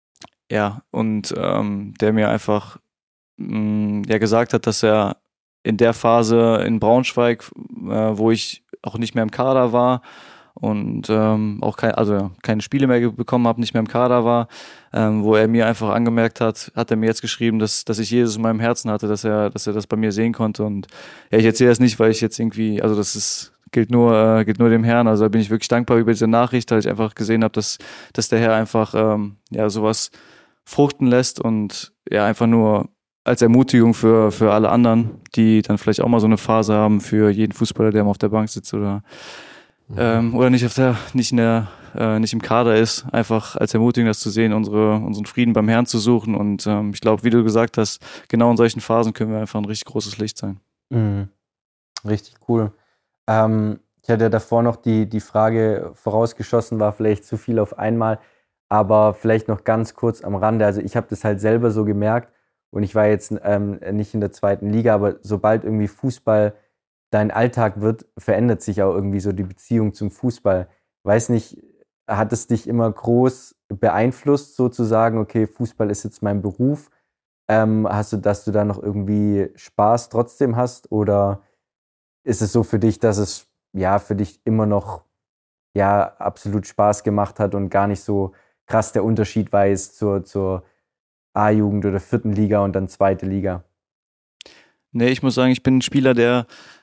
und der mir einfach gesagt hat, dass er in der Phase in Braunschweig, wo ich auch nicht mehr im Kader war und auch keine Spiele mehr bekommen habe, nicht mehr im Kader war, wo er mir einfach angemerkt hat er mir jetzt geschrieben, dass ich Jesus in meinem Herzen hatte, dass er das bei mir sehen konnte und ich erzähle das nicht, weil ich jetzt irgendwie, also gilt nur dem Herrn, also da bin ich wirklich dankbar über diese Nachricht, weil ich einfach gesehen habe, dass der Herr einfach sowas fruchten lässt und einfach nur als Ermutigung für alle anderen, die dann vielleicht auch mal so eine Phase haben, für jeden Fußballer, der mal auf der Bank sitzt oder nicht im Kader ist, einfach als Ermutigung das zu sehen, unseren Frieden beim Herrn zu suchen und ich glaube, wie du gesagt hast, genau in solchen Phasen können wir einfach ein richtig großes Licht sein. Mhm. Richtig cool. Ich hatte ja davor noch die Frage vorausgeschossen, war vielleicht zu viel auf einmal, aber vielleicht noch ganz kurz am Rande. Also ich habe das halt selber so gemerkt und ich war jetzt nicht in der 2. Liga, aber sobald irgendwie Fußball dein Alltag wird, verändert sich auch irgendwie so die Beziehung zum Fußball. Weiß nicht, hat es dich immer groß beeinflusst, sozusagen, okay, Fußball ist jetzt mein Beruf? Hast du, dass du da noch irgendwie Spaß trotzdem hast? Oder ist es so für dich, dass es für dich immer noch absolut Spaß gemacht hat und gar nicht so krass der Unterschied war jetzt zur A-Jugend oder 4. Liga und dann 2. Liga? Nee, ich muss sagen, ich bin ein Spieler, der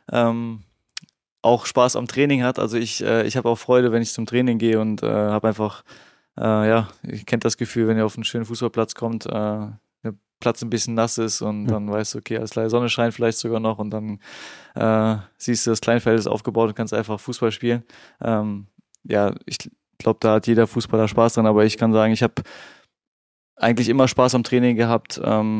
auch Spaß am Training hat. Also ich habe auch Freude, wenn ich zum Training gehe und habe einfach, ich kennt das Gefühl, wenn ihr auf einen schönen Fußballplatz kommt, der Platz ein bisschen nass ist und dann weißt du, okay, alles klar, Sonne scheint vielleicht sogar noch und dann siehst du, das Kleinfeld ist aufgebaut und kannst einfach Fußball spielen. Ich glaube, da hat jeder Fußballer Spaß dran, aber ich kann sagen, ich habe eigentlich immer Spaß am Training gehabt.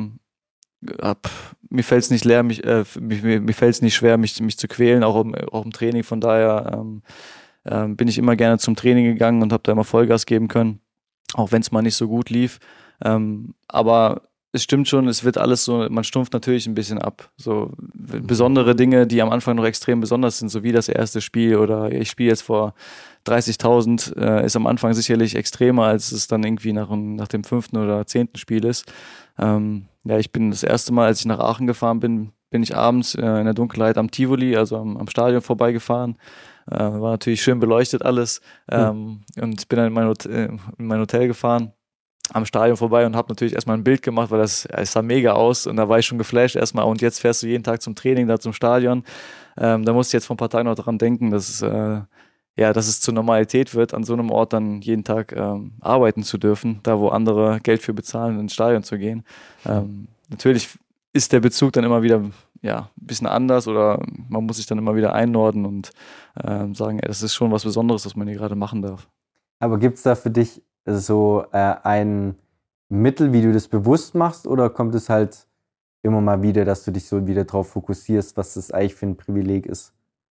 Mir fällt es nicht mir fällt es nicht schwer, mich zu quälen, auch im Training. Von daher bin ich immer gerne zum Training gegangen und habe da immer Vollgas geben können, auch wenn es mal nicht so gut lief. Aber es stimmt schon, es wird alles so, man stumpft natürlich ein bisschen ab. So besondere Dinge, die am Anfang noch extrem besonders sind, so wie das erste Spiel oder ich spiele jetzt vor 30.000, ist am Anfang sicherlich extremer, als es dann irgendwie nach dem 5. oder 10. Spiel ist. Ich bin das erste Mal, als ich nach Aachen gefahren bin ich abends in der Dunkelheit am Tivoli, also am Stadion vorbeigefahren. War natürlich schön beleuchtet alles und bin dann in mein Hotel gefahren, am Stadion vorbei und habe natürlich erstmal ein Bild gemacht, weil es sah mega aus und da war ich schon geflasht erstmal und jetzt fährst du jeden Tag zum Training, da zum Stadion. Da musste ich jetzt vor ein paar Tagen noch dran denken, dass es zur Normalität wird, an so einem Ort dann jeden Tag arbeiten zu dürfen, da wo andere Geld für bezahlen, ins Stadion zu gehen. Natürlich ist der Bezug dann immer wieder ein bisschen anders oder man muss sich dann immer wieder einnorden und sagen, das ist schon was Besonderes, was man hier gerade machen darf. Aber gibt es da für dich so ein Mittel, wie du das bewusst machst, oder kommt es halt immer mal wieder, dass du dich so wieder drauf fokussierst, was das eigentlich für ein Privileg ist?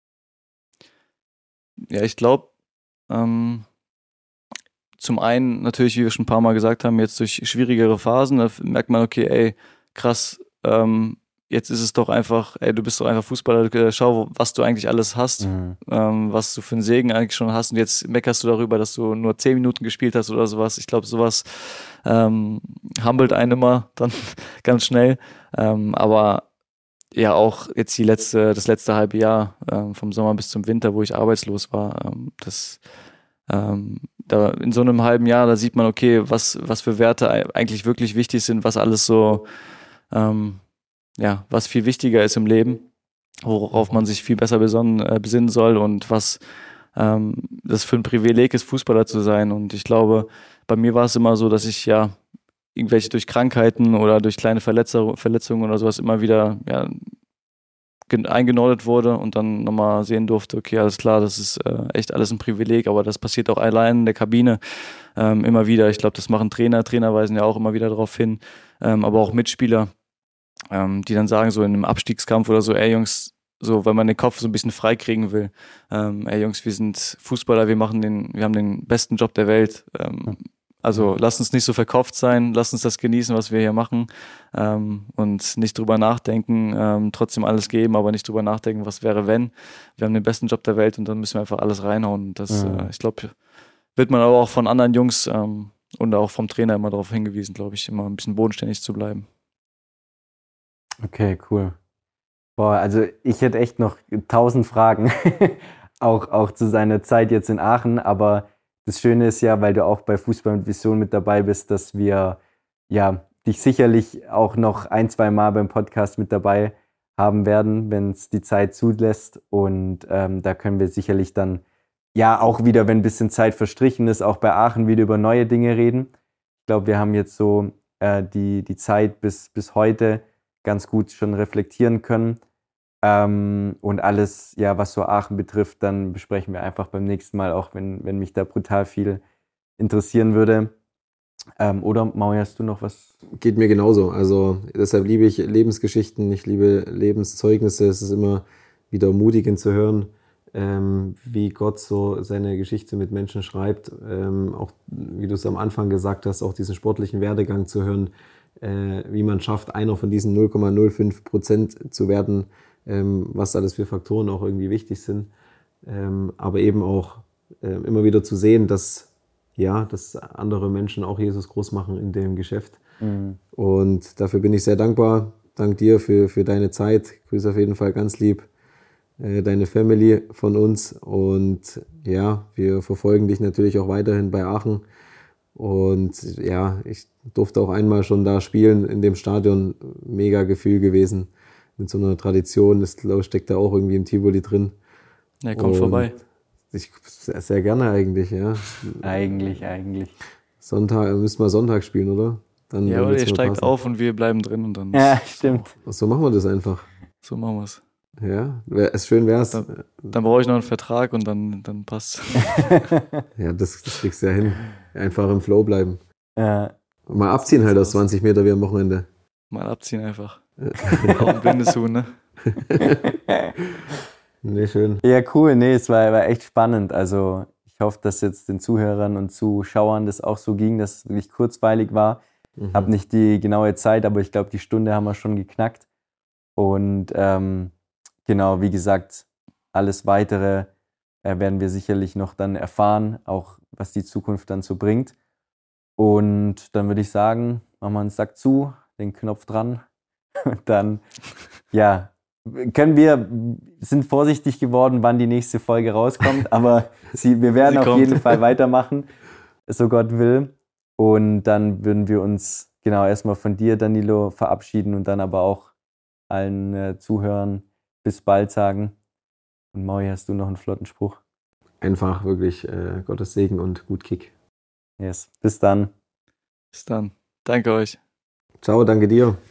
Ja, ich glaube, zum einen natürlich, wie wir schon ein paar Mal gesagt haben, jetzt durch schwierigere Phasen, da merkt man, okay, ey, krass, jetzt ist es doch einfach, du bist doch einfach Fußballer, schau, was du eigentlich alles hast, was du für einen Segen eigentlich schon hast und jetzt meckerst du darüber, dass du nur 10 Minuten gespielt hast oder sowas. Ich glaube, sowas humbelt einen immer dann ganz schnell, aber ja auch jetzt das letzte halbe Jahr vom Sommer bis zum Winter, wo ich arbeitslos war, da in so einem halben Jahr, da sieht man, okay, was für Werte eigentlich wirklich wichtig sind, was alles so, was viel wichtiger ist im Leben, worauf man sich viel besser besinnen soll und was das für ein Privileg ist, Fußballer zu sein. Und ich glaube, bei mir war es immer so, dass ich irgendwelche durch Krankheiten oder durch kleine Verletzungen oder sowas immer wieder eingenordet wurde und dann nochmal sehen durfte, okay, alles klar, das ist echt alles ein Privileg, aber das passiert auch allein in der Kabine immer wieder. Ich glaube, das machen Trainer weisen ja auch immer wieder darauf hin, aber auch Mitspieler, die dann sagen, so in einem Abstiegskampf oder so, ey Jungs, so, wenn man den Kopf so ein bisschen frei kriegen will, ey Jungs, wir sind Fußballer, wir haben den besten Job der Welt, also lasst uns nicht so verkopft sein, lasst uns das genießen, was wir hier machen und nicht drüber nachdenken, trotzdem alles geben, aber nicht drüber nachdenken, was wäre, wenn. Wir haben den besten Job der Welt und dann müssen wir einfach alles reinhauen. Das, ich glaube, wird man aber auch von anderen Jungs und auch vom Trainer immer darauf hingewiesen, glaube ich, immer ein bisschen bodenständig zu bleiben. Okay, cool. Boah, also ich hätte echt noch 1000 Fragen, auch zu seiner Zeit jetzt in Aachen, aber das Schöne ist ja, weil du auch bei Fußball mit Vision mit dabei bist, dass wir dich sicherlich auch noch 1-2 Mal beim Podcast mit dabei haben werden, wenn es die Zeit zulässt. Und da können wir sicherlich dann auch wieder, wenn ein bisschen Zeit verstrichen ist, auch bei Aachen wieder über neue Dinge reden. Ich glaube, wir haben jetzt so die Zeit bis heute ganz gut schon reflektieren können. Und alles, was so Aachen betrifft, dann besprechen wir einfach beim nächsten Mal, auch wenn mich da brutal viel interessieren würde. Oder Maui, hast du noch was? Geht mir genauso. Also deshalb liebe ich Lebensgeschichten, ich liebe Lebenszeugnisse. Es ist immer wieder ermutigend zu hören, wie Gott so seine Geschichte mit Menschen schreibt. Auch, wie du es am Anfang gesagt hast, auch diesen sportlichen Werdegang zu hören, wie man schafft, einer von diesen 0,05% zu werden, was alles für Faktoren auch irgendwie wichtig sind. Aber eben auch immer wieder zu sehen, dass andere Menschen auch Jesus groß machen in dem Geschäft. Mhm. Und dafür bin ich sehr dankbar. Dank dir für deine Zeit. Grüße auf jeden Fall ganz lieb deine Family von uns. Und wir verfolgen dich natürlich auch weiterhin bei Aachen. Und ich durfte auch einmal schon da spielen in dem Stadion. Mega Gefühl gewesen. Mit so einer Tradition, das steckt da auch irgendwie im Tivoli drin. Ja, kommt vorbei. Ich sehr gerne eigentlich, ja. Eigentlich. Sonntag, müssen wir Sonntag spielen, oder? Dann oder ihr steigt passen. Auf und wir bleiben drin und dann. Ja, stimmt. So machen wir das einfach. So machen wir es. Ja, schön wär's. Dann brauche ich noch einen Vertrag und dann passt. Ja, das kriegst du ja hin. Einfach im Flow bleiben. Ja. Mal abziehen halt aus 20 Meter wie am Wochenende. Mal abziehen einfach. Auch ein blindes Huhn, ne? Nee, schön. Ja, cool. Nee, es war echt spannend. Also ich hoffe, dass jetzt den Zuhörern und Zuschauern das auch so ging, dass es wirklich kurzweilig war. Hab nicht die genaue Zeit, aber ich glaube, die Stunde haben wir schon geknackt. Und genau, wie gesagt, alles Weitere werden wir sicherlich noch dann erfahren, auch was die Zukunft dann so bringt. Und dann würde ich sagen, machen wir einen Sack zu, den Knopf dran. Und dann, sind vorsichtig geworden, wann die nächste Folge rauskommt, aber wir werden auf jeden Fall weitermachen, so Gott will. Und dann würden wir uns erstmal von dir, Danilo, verabschieden und dann aber auch allen Zuhörern bis bald sagen. Und Maui, hast du noch einen flotten Spruch? Einfach wirklich Gottes Segen und gut Kick. Yes, bis dann. Bis dann. Danke euch. Ciao, danke dir.